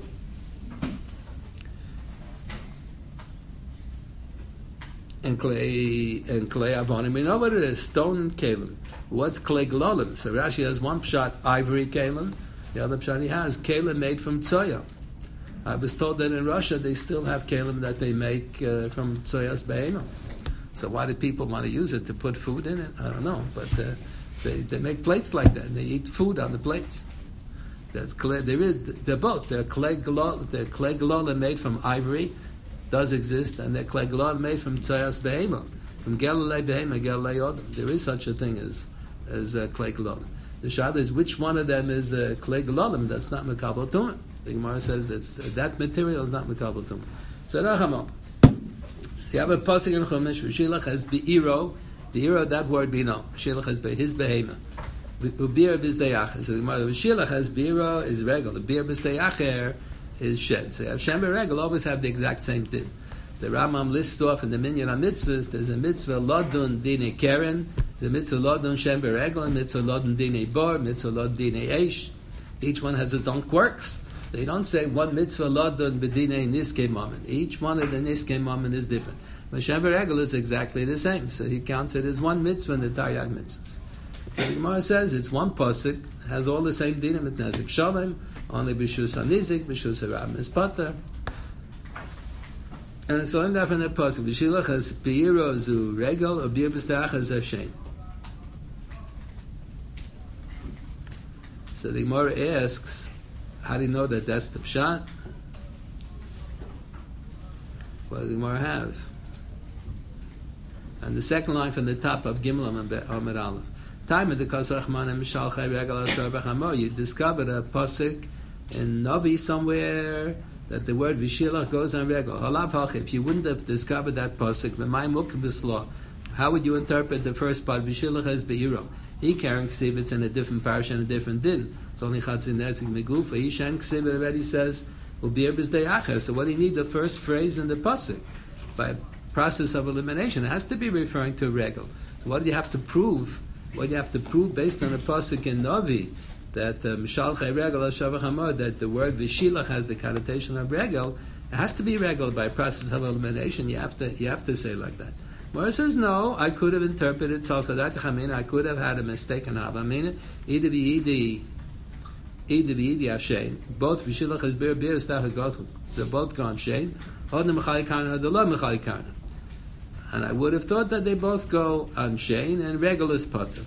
[SPEAKER 1] And Klei and Klei Avonim, we know what it is. Stone kelim. What's Klei Glolim? So Rashi has one pshat, ivory kelim. The other pshat he has, kelim made from tzoya. I was told that in Russia they still have kelim that they make uh, from tzoyas behema. So why do people want to use it to put food in it? I don't know, but uh, they they make plates like that, and they eat food on the plates. That's clay. There is they're both. They're clay galol. They're clay galol made from ivory, does exist, and they're clay galol made from tzayas behema, from gelulei behema, gelulei odom. There is such a thing as as uh, clay galol. The shad is which one of them is uh, clay galolim that's not mekabel tumah. The Gemara says that's uh, that material is not mekabel tumah. So Rachamon. You have a pasuk in Chumash. V'shilach has be'iro. Be'iro, that word bino. V'shilach has be his behema. U'bir b'zdeiacher. So the Gemara, v'shilach has be'iro is regel. The bir b'zdeiacher is shed. So you have shem regel always have the exact same thing. The Rambam lists off in the Minyan HaMitzvahs. There's a mitzvah lodun dine keren. There's a mitzvah lodun shem regel. And mitzvah lodun dine bar. Mitzvah lodun dine eish. Each one has its own quirks. They don't say one mitzvah lodun b'dinei niskei mammon. Each one of the niskei mammon is different. But Shem Regel is exactly the same. So he counts it as one mitzvah in the Taryag mitzvahs. So the Gemara says it's one pasuk, has all the same dinim with Nezik Shalem, only B'shus HaNizik, B'shus HaRab is Pater. And it's all in that from the pasuk. V'shilach has Be'iro zu Regel, or Bir B'stach has Hashem. So the Gemara asks, how do you know that that's the pshat? What does the Gemara have? And the second line from the top of Gimel Amud Aleph. Time of the Kasrachman and Mishal Chay Regal Asher B'chamo. You discovered a pasuk in Navi somewhere that the word V'shilach goes on Regal. Halav Hach. If you wouldn't have discovered that pasuk, V'may Mukh B'Slo, how would you interpret the first part? V'shilach as Be'iro. He carrying ksiv, it's in a different parish and a different din. It's only chatzin nesik megufa. He shank ksiv, it already says ubir b'zdeiacher. So what do you need the first phrase in the pasuk? By process of elimination, it has to be referring to regel. So what do you have to prove? What do you have to prove based on the pasuk in Navi that mishal chay regel hashavach hamod, that the word v'shilach has the connotation of regel? It has to be regel by process of elimination. You have to you have to say like that. Mora says, no, I could have interpreted Tzalkadat Chamina, I could have had a mistake in Havamina, Ida V'Idi, Ida V'Idi Hashem, both V'shilach has Bir, Bir Stach HaGot, they're both gone Shem, Od Mechali Karna, Od Lo Mechali Karna. And I would have thought that they both go on Shem and Regel is Potter.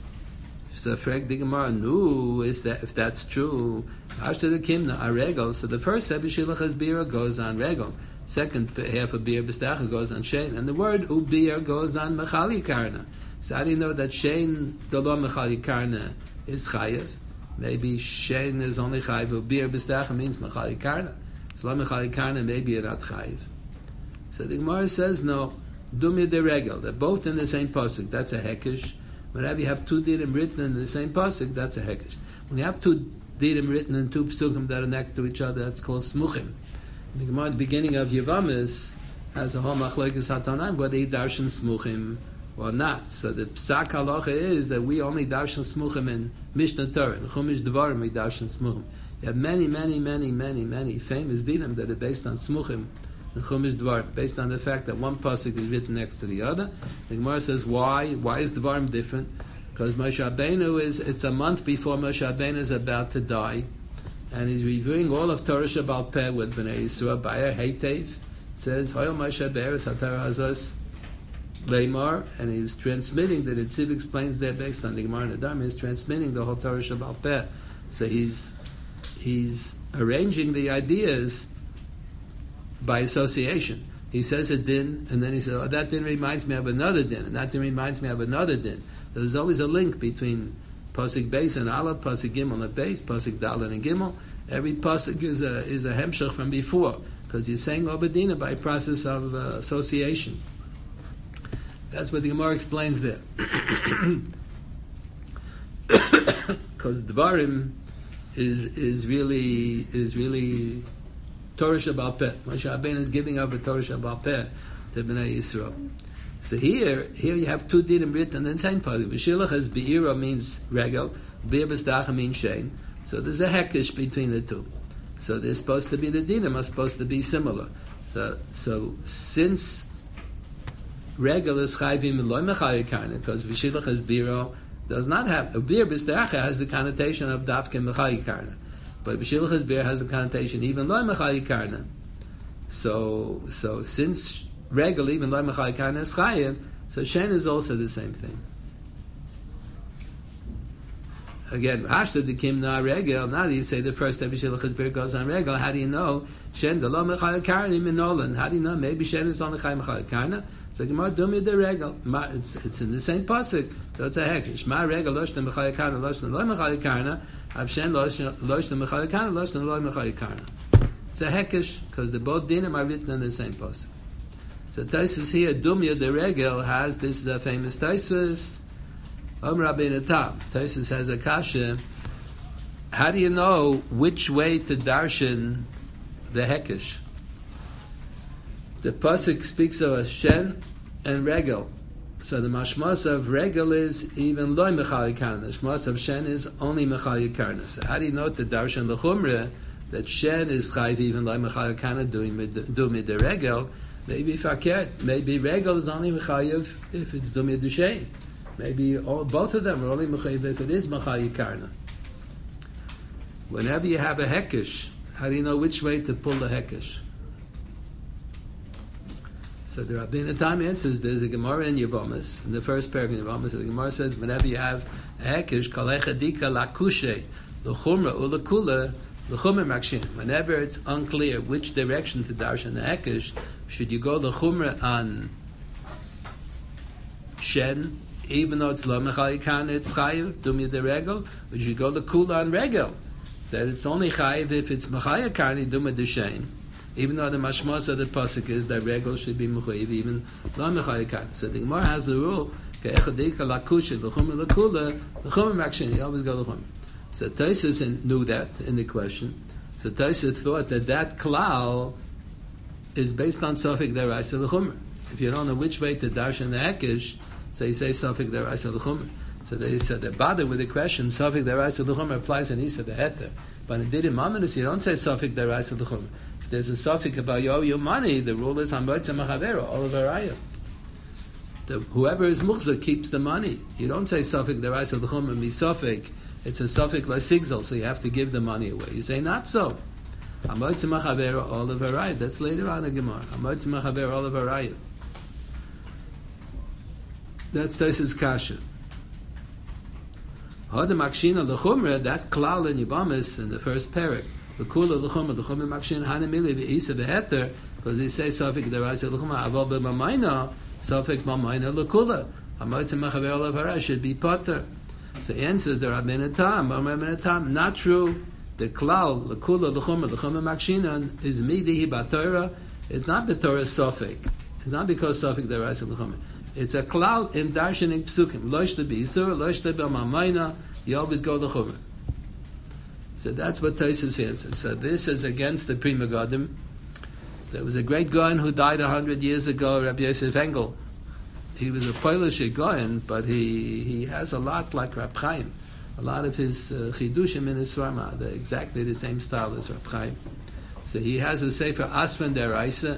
[SPEAKER 1] So Frek the Gemara, no, is that, if that's true, Ashta the Kimna, a Regel, so the first step, V'shilach has Bir, goes on Regel. Second half of Bir B'stacha goes on Shein. And the word Ubir goes on Mechali Karna. So how do you know that Shein, the law Mechali Karna, is Chayev? Maybe Shein is only Chayev. Ubir B'stacha means Mechali Karna. So law Mechali Karna, maybe you're not Chayev. So the Gemara says, no, Dumya de Regel. They're both in the same pasuk. That's a Hekesh. Whenever you have two dinim written in the same pasuk, that's a Hekesh. When you have two dinim written in two psukim that are next to each other, that's called Smuchim. The Gemara at the beginning of Yevamis has a whole machlokes hatanam whether he darshan smuchim or not. So the psak halacha is that we only darshan smuchim in Mishnah Torah. In Chumash Devarim we darshan smuchim. You have many, many, many, many, many famous dinim that are based on smuchim in Chumash Devarim, based on the fact that one pasuk is written next to the other. The Gemara says, why? Why is Devarim different? Because Moshe Rabbeinu is, it's a month before Moshe Rabbeinu is about to die. And he's reviewing all of Torah Shabbal Peh with Bnei Yisrael, Bayer Heitev. It says, Hoyel Moshe Be'eres HaTorah Hazos Leimar, and he was transmitting, the Ritziv explains there based on the Gemara Nadam, he's transmitting the whole Torah Shabbal Peh. So he's he's arranging the ideas by association. He says a din, and then he says, oh, that din reminds me of another din, and that din reminds me of another din. So there's always a link between Pasuk Beis and Aleph, Pasuk Gimel and Beis, Pasuk Dalet and Gimel. Every Pasuk is a is a hemshech from before, because you're saying Obadina by process of uh, association. That's what the Gemara explains there. Because Dvarim is is really is really Torah Shabbal Peh. Moshe Rabbeinu is giving up a Torah Shabbal Peh to Bnei Yisrael. So here, here you have two dinim written in the same pasuk. V'shilach as be'ira means regel, be'ir b'stacha means shein. So there's a hekesh between the two. So they're supposed to be, the dinim are supposed to be similar. So, so since regel is chayvim and loy mechayir karna, because v'shilach as be'ira does not have, a be'ir b'stacha has the connotation of dafke mechayir karna, but v'shilach as be'ir has the connotation even loy mechayir karna. So, so since regel, even though Mechal Karna is Chayev, so Shen is also the same thing. Again, Hashta the Kim Na Regel, now that you say the first step Shilach Hizbir goes on Regel, how do you know Shen the Lo Mechal Karna in Nolan? How do you know maybe Shen is on the Chai Mechal Karna? It's like Gemara Dumi the Regel. It's it's in the same pasuk, so it's a hekesh. Ma Regel Losh the Mechal Karna Losh the Lo Mechal Karna. Av Shen Losh the Mechal Karna Losh the Lo Mechal Karna. It's a hekesh because the both dinim are written in the same pasuk. So Taisus here, Dumya de Regel, has, this is a famous Taisus, Om Rabbeinu Tam. Taisus has a kasha. How do you know which way to darshan the Hekesh? The Pasuk speaks of a Shen and Regel. So the mashmas of Regel is even loy mechal yikarna. The mashmas of Shen is only mechal yikarna. So how do you know the darshan the Chumrah that Shen is chayv even loy mechal yikarna doing mid the Regel? Maybe fakert. Maybe Regel is only mechayiv if it's dumid the Shen. Maybe all, both of them are only mechayiv if it is mechal yikarna. Whenever you have a hekesh, how do you know which way to pull the hekesh? So the Rabbeinu Tam answers, there's a Gemara in Yevamos, in the first paragraph in Yevamos, the Gemara says, whenever you have a hekesh, kalecha dika lakushe, l'chumra u'l'kula, l'chumra makshin. Whenever it's unclear which direction to darshan the hekesh, should you go l'chumra on shen, even though it's lo mechal yikarna, it's chayiv, dumya de regel, or should you go l'kula on regel? That it's only chayiv if it's mechal yikarna, dumya de shen. Even though the mashmas of the pasuk is that regel should be mechayiv, even lo mechal yikarna. So the Gemara has the rule, ke'echadika lakusha, l'chumra l'kula, l'chumra makshin, you always go l'chumra. So Taisus knew that in the question. So Taisus thought that that klal is based on Safik Deraisa L'Chumra. If you don't know which way to darshan the Hekesh, so you say Safik Deraisa L'Chumra. So they said they're bothered with the question, Safik Deraisa L'Chumra applies in Isa the Heter. But in Didim Mamanus, you don't say Safik Deraisa L'Chumra. If there's a Safik about you owe your money, the rule is Hamboitza Machavero, all of Arayah. Whoever is Muchza keeps the money. You don't say Safik Deraisa L'Chumra, mi Safik. It's a Safik L'Sigzal, so you have to give the money away. You say, not so. Hamotzi Machavera, all of Arayah. That's later on in Gemara. Hamotzi Machavera, all of Arayah. That's Taisus Kasha. Hoda Makshina L'Chumra, that klal in Yevamos in the first parak. L'Kula L'Chumra, L'Chumra Makshin Hanamili V'Isa V'Heter, because they say Safik Deraisa L'Chumra, Aval B'Mamayna, Safik Mamayna L'Kula. Hamotzi Machavera, all of Arayah should be Potter. So the answer is the Rabbeinu Tam, Rabbeinu Tam, not true. The klal, the kula, the chumra, the chumra makshinan is midihi b'Torah. It's not b'Torah sofik. It's not because sofik deraisa the chumra. It's a klal in darshaning psukim. Loish the b'isur, loish the b'mamayna. You always go the chumra. So that's what Taisus answers. So this is against the Pri Megadim. There was a great Gaon who died a hundred years ago, Rabbi Yosef Engel. He was a Polish Gaon, but he, he has a lot like Rab Chaim. A lot of his uh, chidushim in his svarma, they're exactly the same style as Rab Chaim. So he has a sefer Asvan Deraisa,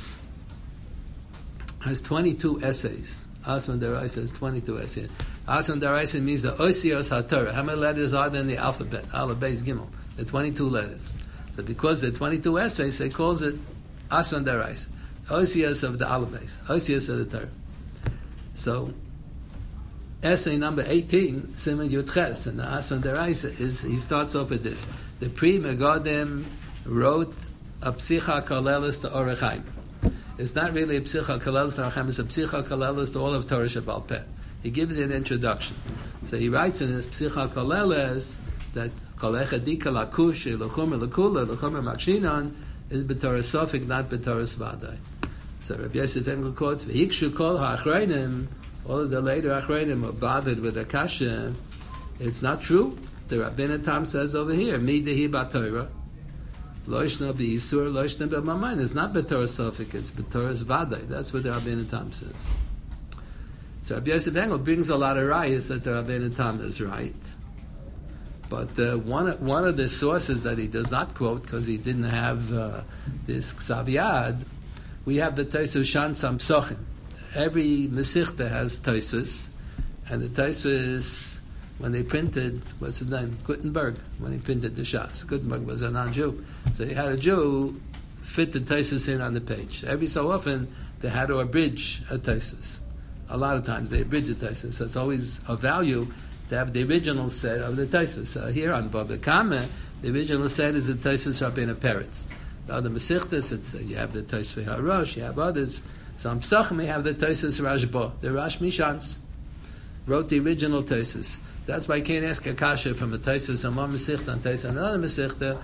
[SPEAKER 1] has twenty-two essays. Asvan Deraisa has twenty-two essays. Asvan Deraisa means the Osios HaTorah. How many letters are there in the alphabet? Aleph, Beis, Gimel. There are twenty-two letters. So because there are twenty-two essays, they calls it Asvan Deraisa. Osios of the Aleph, Beis. Osios of the Torah. So, essay number eighteen, Simon Yudches, and the Asvan Deraisa is, he starts off with this. The Pri Megadim wrote a Psicha Kalelis to Orach Chaim. It's not really a Psicha Kalelis to Orach Chaim, it's a Psicha Kalelis to all of Torah Shabbal Peh. He gives it an introduction. So he writes in his Psicha Kalelis that Kalecha Dika Lakush, L'chumra L'kula, L'chumra Makshinan is B'Torah Sofik, not B'Torah Svadai. So Rabbi Yosef Engel quotes, "V'yikshu kol ha'achreinim." All of the later achreinim are bothered with the kasha. It's not true. The Rabbeinu Tam says over here, "Midehi b'Torah, loishna b'Yisur, loishna b'Mamayna." It's not b'Torah Sofik; it's b'Torah Vadai. That's what the Rabbeinu Tam says. So Rabbi Yosef Engel brings a lot of rayas that the Rabbeinu Tam is right. But uh, one one of the sources that he does not quote because he didn't have uh, this Ksav Yad. We have the Taisus Shan Samsochim. Every Mesichta has Taisus, and the Taisus, when they printed, what's his name? Gutenberg, when he printed the Shas. Gutenberg was a non-Jew. So he had a Jew fit the Taisus in on the page. Every so often, they had to abridge a Taisus. A lot of times, they abridge a Taisus. So it's always a value to have the original set of the Taisus. So here on Baba Kama, the original set is the Taisus Rabbeinu Peretz. The other Mesichtas, it's, uh, you have the Tosfei HaRosh, you have others. Some Psachim, you have the Tosfos Rashba. The Rash Mishans wrote the original Tosfos. That's why you can't ask a kasha from a Tosfos and one Mesichta and Tosfos and another Mesichta.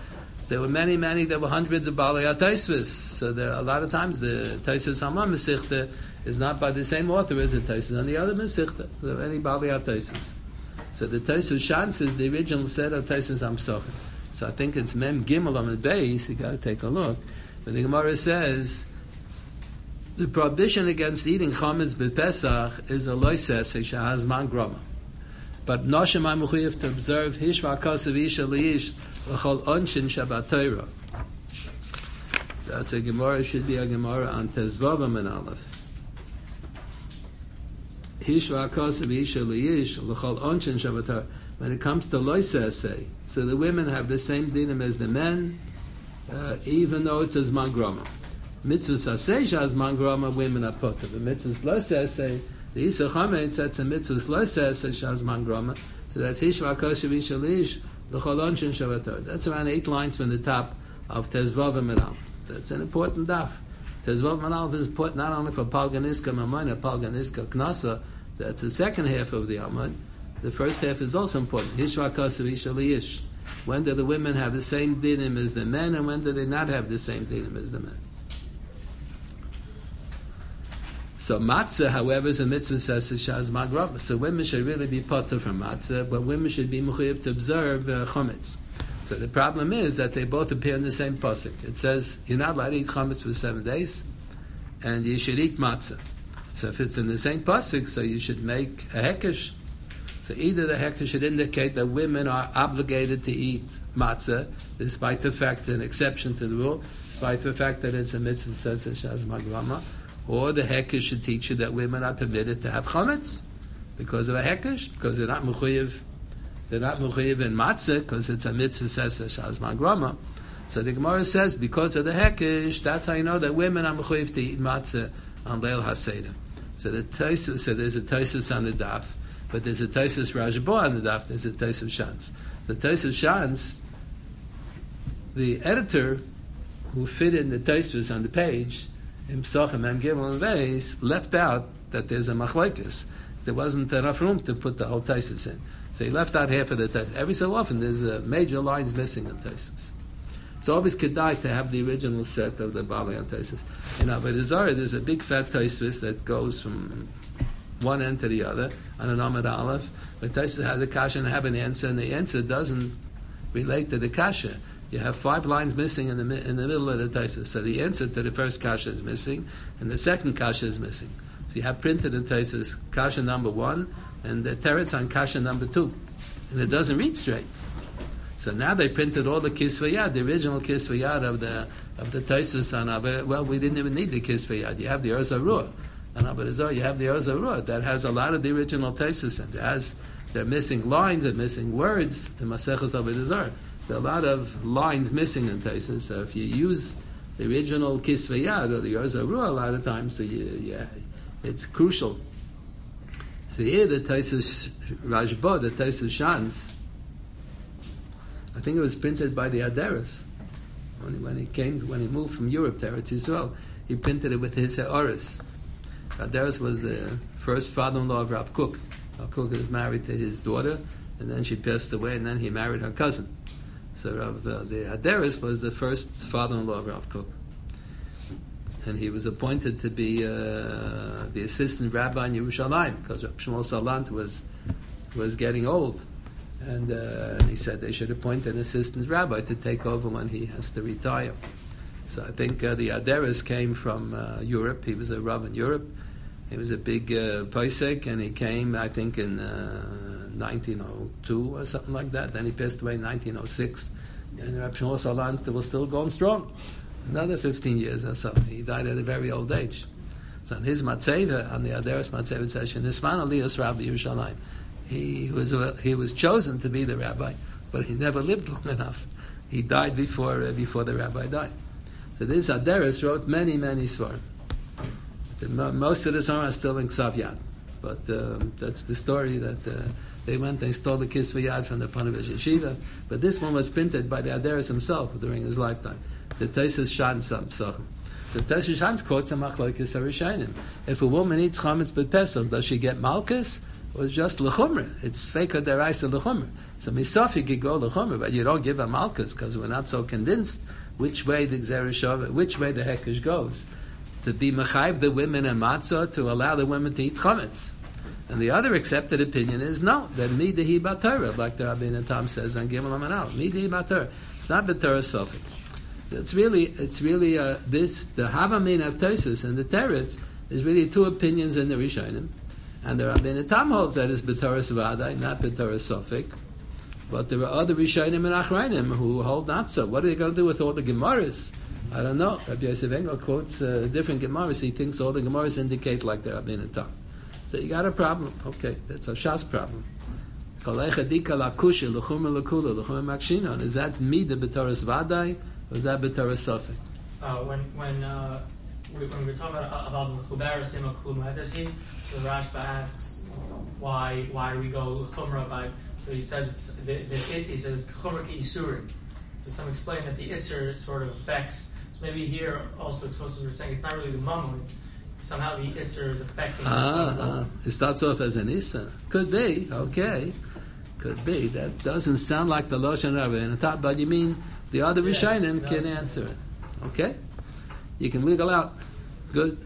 [SPEAKER 1] There were many, many, there were hundreds of Balei HaTosfos. So there a lot of times the Tosfos Hama Mesichta is not by the same author as the Tosfos on the other Mesichta. There are many Balei HaTosfos. So the Tosfos Shantz is the original set of Tosfos Hamsochim. So I think it's Mem Gimel on the base, you got to take a look. But the Gemara says, the prohibition against eating chametz b'Pesach is a loises shehazman grama. But Noshim are mechuyev to observe hishva kasav isha leish l'chol onshin Shabbat Torah. That's a Gemara, should be a Gemara on Tezvavam and Aleph. Hishva kasav isha leish l'chol onshin Shabbat Torah. When it comes to loises, so the women have the same dinim as the men, uh, even though it's as man grama. Mitzvahs aseh as man grama, women are put. The mitzvahs loises, the Isa Chametz, that's a mitzvahs loises as man grama. So that's hishva kasav isha leish l'chol onshin Shabbat Torah. That's around eight lines from the top of Tezvavam and Aleph. That's an important daf. Tezvavam and Aleph is important not only for Palganiska Mamayna, Palganiska Knasa. That's the second half of the Amud. The first half is also important. Hishva kasav isha leish. When do the women have the same dinim as the men, and when do they not have the same dinim as the men? So matzah, however, is a mitzvah says shaz magrama. So women should really be potter from matzah, but women should be mechuyev to observe uh, chametz. So the problem is that they both appear in the same pasuk. It says you're not allowed to eat chametz for seven days, and you should eat matzah. So if it's in the same pasuk, so you should make a hekesh. So either the hekesh should indicate that women are obligated to eat matzah, despite the fact it's an exception to the rule, despite the fact that it's a mitzvah says shaz magrama, or the hekesh should teach you that women are permitted to have chametz because of a hekesh, because they're not mechuyev, they're not mechuyev in matzah because it's a mitzvah says shaz magrama. So the Gemara says because of the hekesh, that's how you know that women are mechuyev to eat matzah on Leil HaSeder. So the Tosfos, so there's a Tosfos on the daf. But there's a Tosfos Rashba on the daf, there's a Tosfos Shantz. The Tosfos Shantz, the editor who fit in the Tosfos on the page, in Pesachim and Gimel and Beis, left out that there's a machlekes. There wasn't enough room to put the whole Tosfos in. So he left out half of the Tosfos. Every so often there's a major lines missing in Tosfos. It's always kedai to have the original set of the Balei HaTosfos. In Avodah Zarah, there's a big fat Tosfos that goes from one end to the other on an Amud Aleph. But Tosfos has a kasha and have an answer, and the answer doesn't relate to the kasha. You have five lines missing in the in the middle of the Tosfos. So the answer to the first kasha is missing, and the second kasha is missing. So you have printed in Tosfos kasha number one, and the teretz on kasha number two, and it doesn't read straight. So now they printed all the kisvei yad, the original kisvei yad of the of the Tosfos on Avodah. Well, we didn't even need the kisvei yad. You have the Or Zarua. On Avodah Zarah, you have the Or Zarua that has a lot of the original Tosfos, and it has they're missing lines, they're missing words. The Maseches Avodah Zarah, there are a lot of lines missing in Tosfos. So if you use the original kisvei yad or the Or Zarua, a lot of times, so you, yeah, it's crucial. So here the Tosfos Rashba, the Tosfos Shantz, I think it was printed by the Aderes. When he, when he came, when he moved from Europe to Eretz Yisrael, he printed it with his Ha'aris. Aderes was the first father-in-law of Rav Kook. Rav Kook was married to his daughter, and then she passed away, and then he married her cousin. So Rav, the, the Aderes was the first father-in-law of Rav Kook. And he was appointed to be uh, the assistant rabbi in Yerushalayim, because Rav Shmuel Salant was, was getting old. And, uh, and he said they should appoint an assistant rabbi to take over when he has to retire. So I think uh, the Aderes came from uh, Europe. He was a rabbi in Europe. He was a big uh, Paisek, and he came, I think, in uh, nineteen oh two or something like that. Then he passed away in nineteen oh six. And Reb Shmuel Salant was still going strong. Another fifteen years or so. He died at a very old age. So on his Matzeva, on the Aderes Matzeva, it says, Nisman Aliyas Rabbi Yerushalayim. He was uh, he was chosen to be the rabbi, but he never lived long enough. He died before uh, before the rabbi died. So this Aderes wrote many many svarim. Most of the svarim are still in Ksav Yad, but um, that's the story that uh, they went and stole the kisvei yad from the Ponevezh Yeshiva. But this one was printed by the Aderes himself during his lifetime. The Tosfos Shantz Psachim. The Tosfos Shantz quotes a machlokes harishonim. If a woman eats chametz b'Pesach, does she get malchus? was just l'chumra. It's feika deraisa l'chumra. So misafik you go l'chumra, but you don't give a malchus because we're not so convinced which way the gzerah which way the hekesh goes. To be mechayiv the women and matzah, to allow the women to eat chametz. And the other accepted opinion is no, that midahi b'Torah, like the Rabbeinu Tam says on Gimel Amanal, midahi b'Torah. It's not b'Torah sofik. It's really, it's really uh, this the Havamin of Tosis and the Teretz is really two opinions in the Rishonim, and the Rabbeinu Tam holds that it's b'Torah Vadai, not b'Torah sofik. But there are other Rishonim and Achrayim who hold not so. What are they going to do with all the Gemaras? I don't know. Rabbi Yosef Engel quotes uh, different Gemaras. He thinks all the Gemaras indicate like the Rabbeinu Tam. So you got a problem. Okay, that's a Shas problem. Is that Mida b'Torah Vadai, or is that b'Torah Sofik?
[SPEAKER 4] Uh, when when uh, we, when we're talking about about Mechuber Sema Kul Ma'edesi, so Rashba asks why why do we go Chumra by? So he says it's the, the it he says Chumra ki Isurim. So some explain that the Isur sort of affects. So maybe here also Tosos were saying it's not really the Mammon. It's somehow the Isser is affecting.
[SPEAKER 1] Ah, ah, it starts off as an Isser. Could be, okay. Could be. That doesn't sound like the Lashon Rabbeinu, but you mean the other yeah, Rishonim no. can answer it. Okay? You can wiggle out. Good.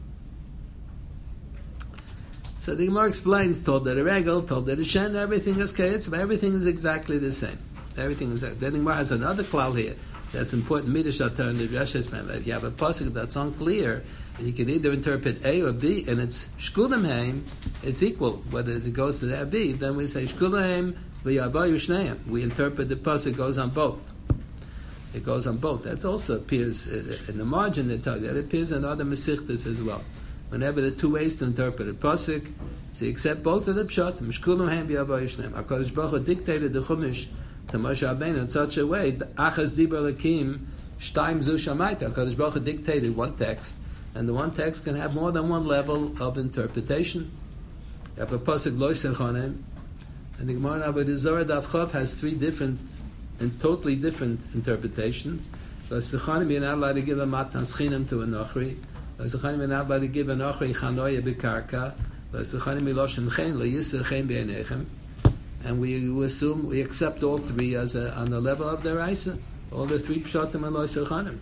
[SPEAKER 1] So the Gemara explains, told that a regel, told that a shen, everything is kayetz, but everything is exactly the same. Everything is exactly. Then the Gemara has another klal here that's important. Midrash Atar and the Rashes man. If you have a pasuk that's unclear, you can either interpret A or B, and it's shkulim heim, it's equal. Whether it goes to that B, then we say shkulim heim v'yavayu shneim. We interpret the pasuk goes on both. It goes on both. That also appears in the margin. They tell you that appears in other mesichtas as well. Whenever there are two ways to interpret a pasuk, so you accept both of the pshat. Shkulim heim v'yavayu shneim. HaKadosh Baruch Hu dictated the Chumash to Moshe Rabbeinu in such a way. Achas dibur lakim shtaim zu shamaita. HaKadosh Baruch Hu dictated one text. And the one text can have more than one level of interpretation. You have a pasuk lo sechonim, and the Gemara Avodah Zarah Daf Chav has three different and totally different interpretations. Lo sechonim, you're not allowed to give a matan schinim to a nochri. Lo sechonim, you're not allowed to give a nochri chanoya b'karka. Lo sechonim miloshen chen lo yisir chen b'einechem. And we assume we accept all three as a, on the level of their Raisa. All the three pshatim and lo sechonim.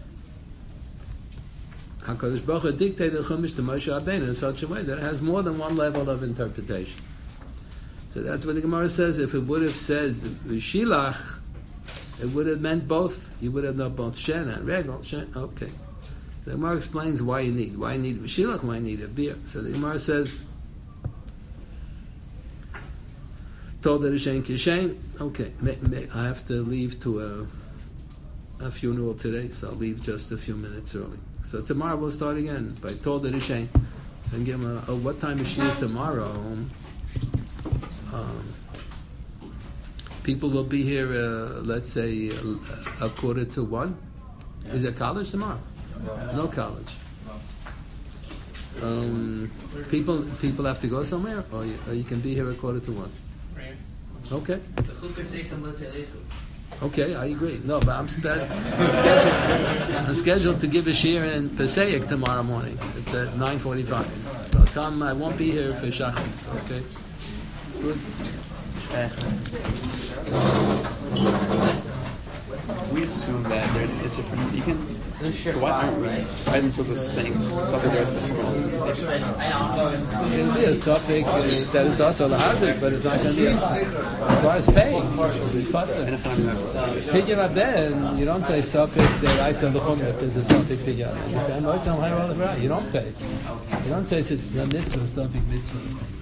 [SPEAKER 1] HaKadosh Baruch Hu dictated the Chumash to Moshe Rabbeinu in such a way that it has more than one level of interpretation. So that's what the Gemara says. If it would have said V'shilach, it would have meant both. You would have known both Shen and Regel. Shen, okay. The Gemara explains why you need. Why you need V'shilach, why you need a beer. So the Gemara says, told that Hashem Kishen. Okay, may, may, I have to leave to a, a funeral today, so I'll leave just a few minutes early. So tomorrow we'll start again. By told that Hashem, and give him a, oh, what time is she tomorrow? Um, people will be here, uh, let's say, a, a quarter to one. Yeah. Is there college tomorrow? No, no college. Um, people people have to go somewhere, or you, or you can be here a quarter to one. Okay. Okay, I agree. No, but I'm, spe- I'm scheduled. I'm scheduled to give a shir in Pesach tomorrow morning at uh, nine forty-five. So I'll come. I won't be here for Shachris. Okay. Good.
[SPEAKER 8] We assume that there's an issue from Zekin. So why aren't we? Why isn't Tosos saying something the rest of the rules?
[SPEAKER 1] It'll be a suffix uh, that is also the hazard, but it's not going to be a, as far as paying. Figure out then, you don't say suffix that I said if there's a suffix figure out. You say, you don't pay. You don't say it's a mitzvah, suffix mitzvah.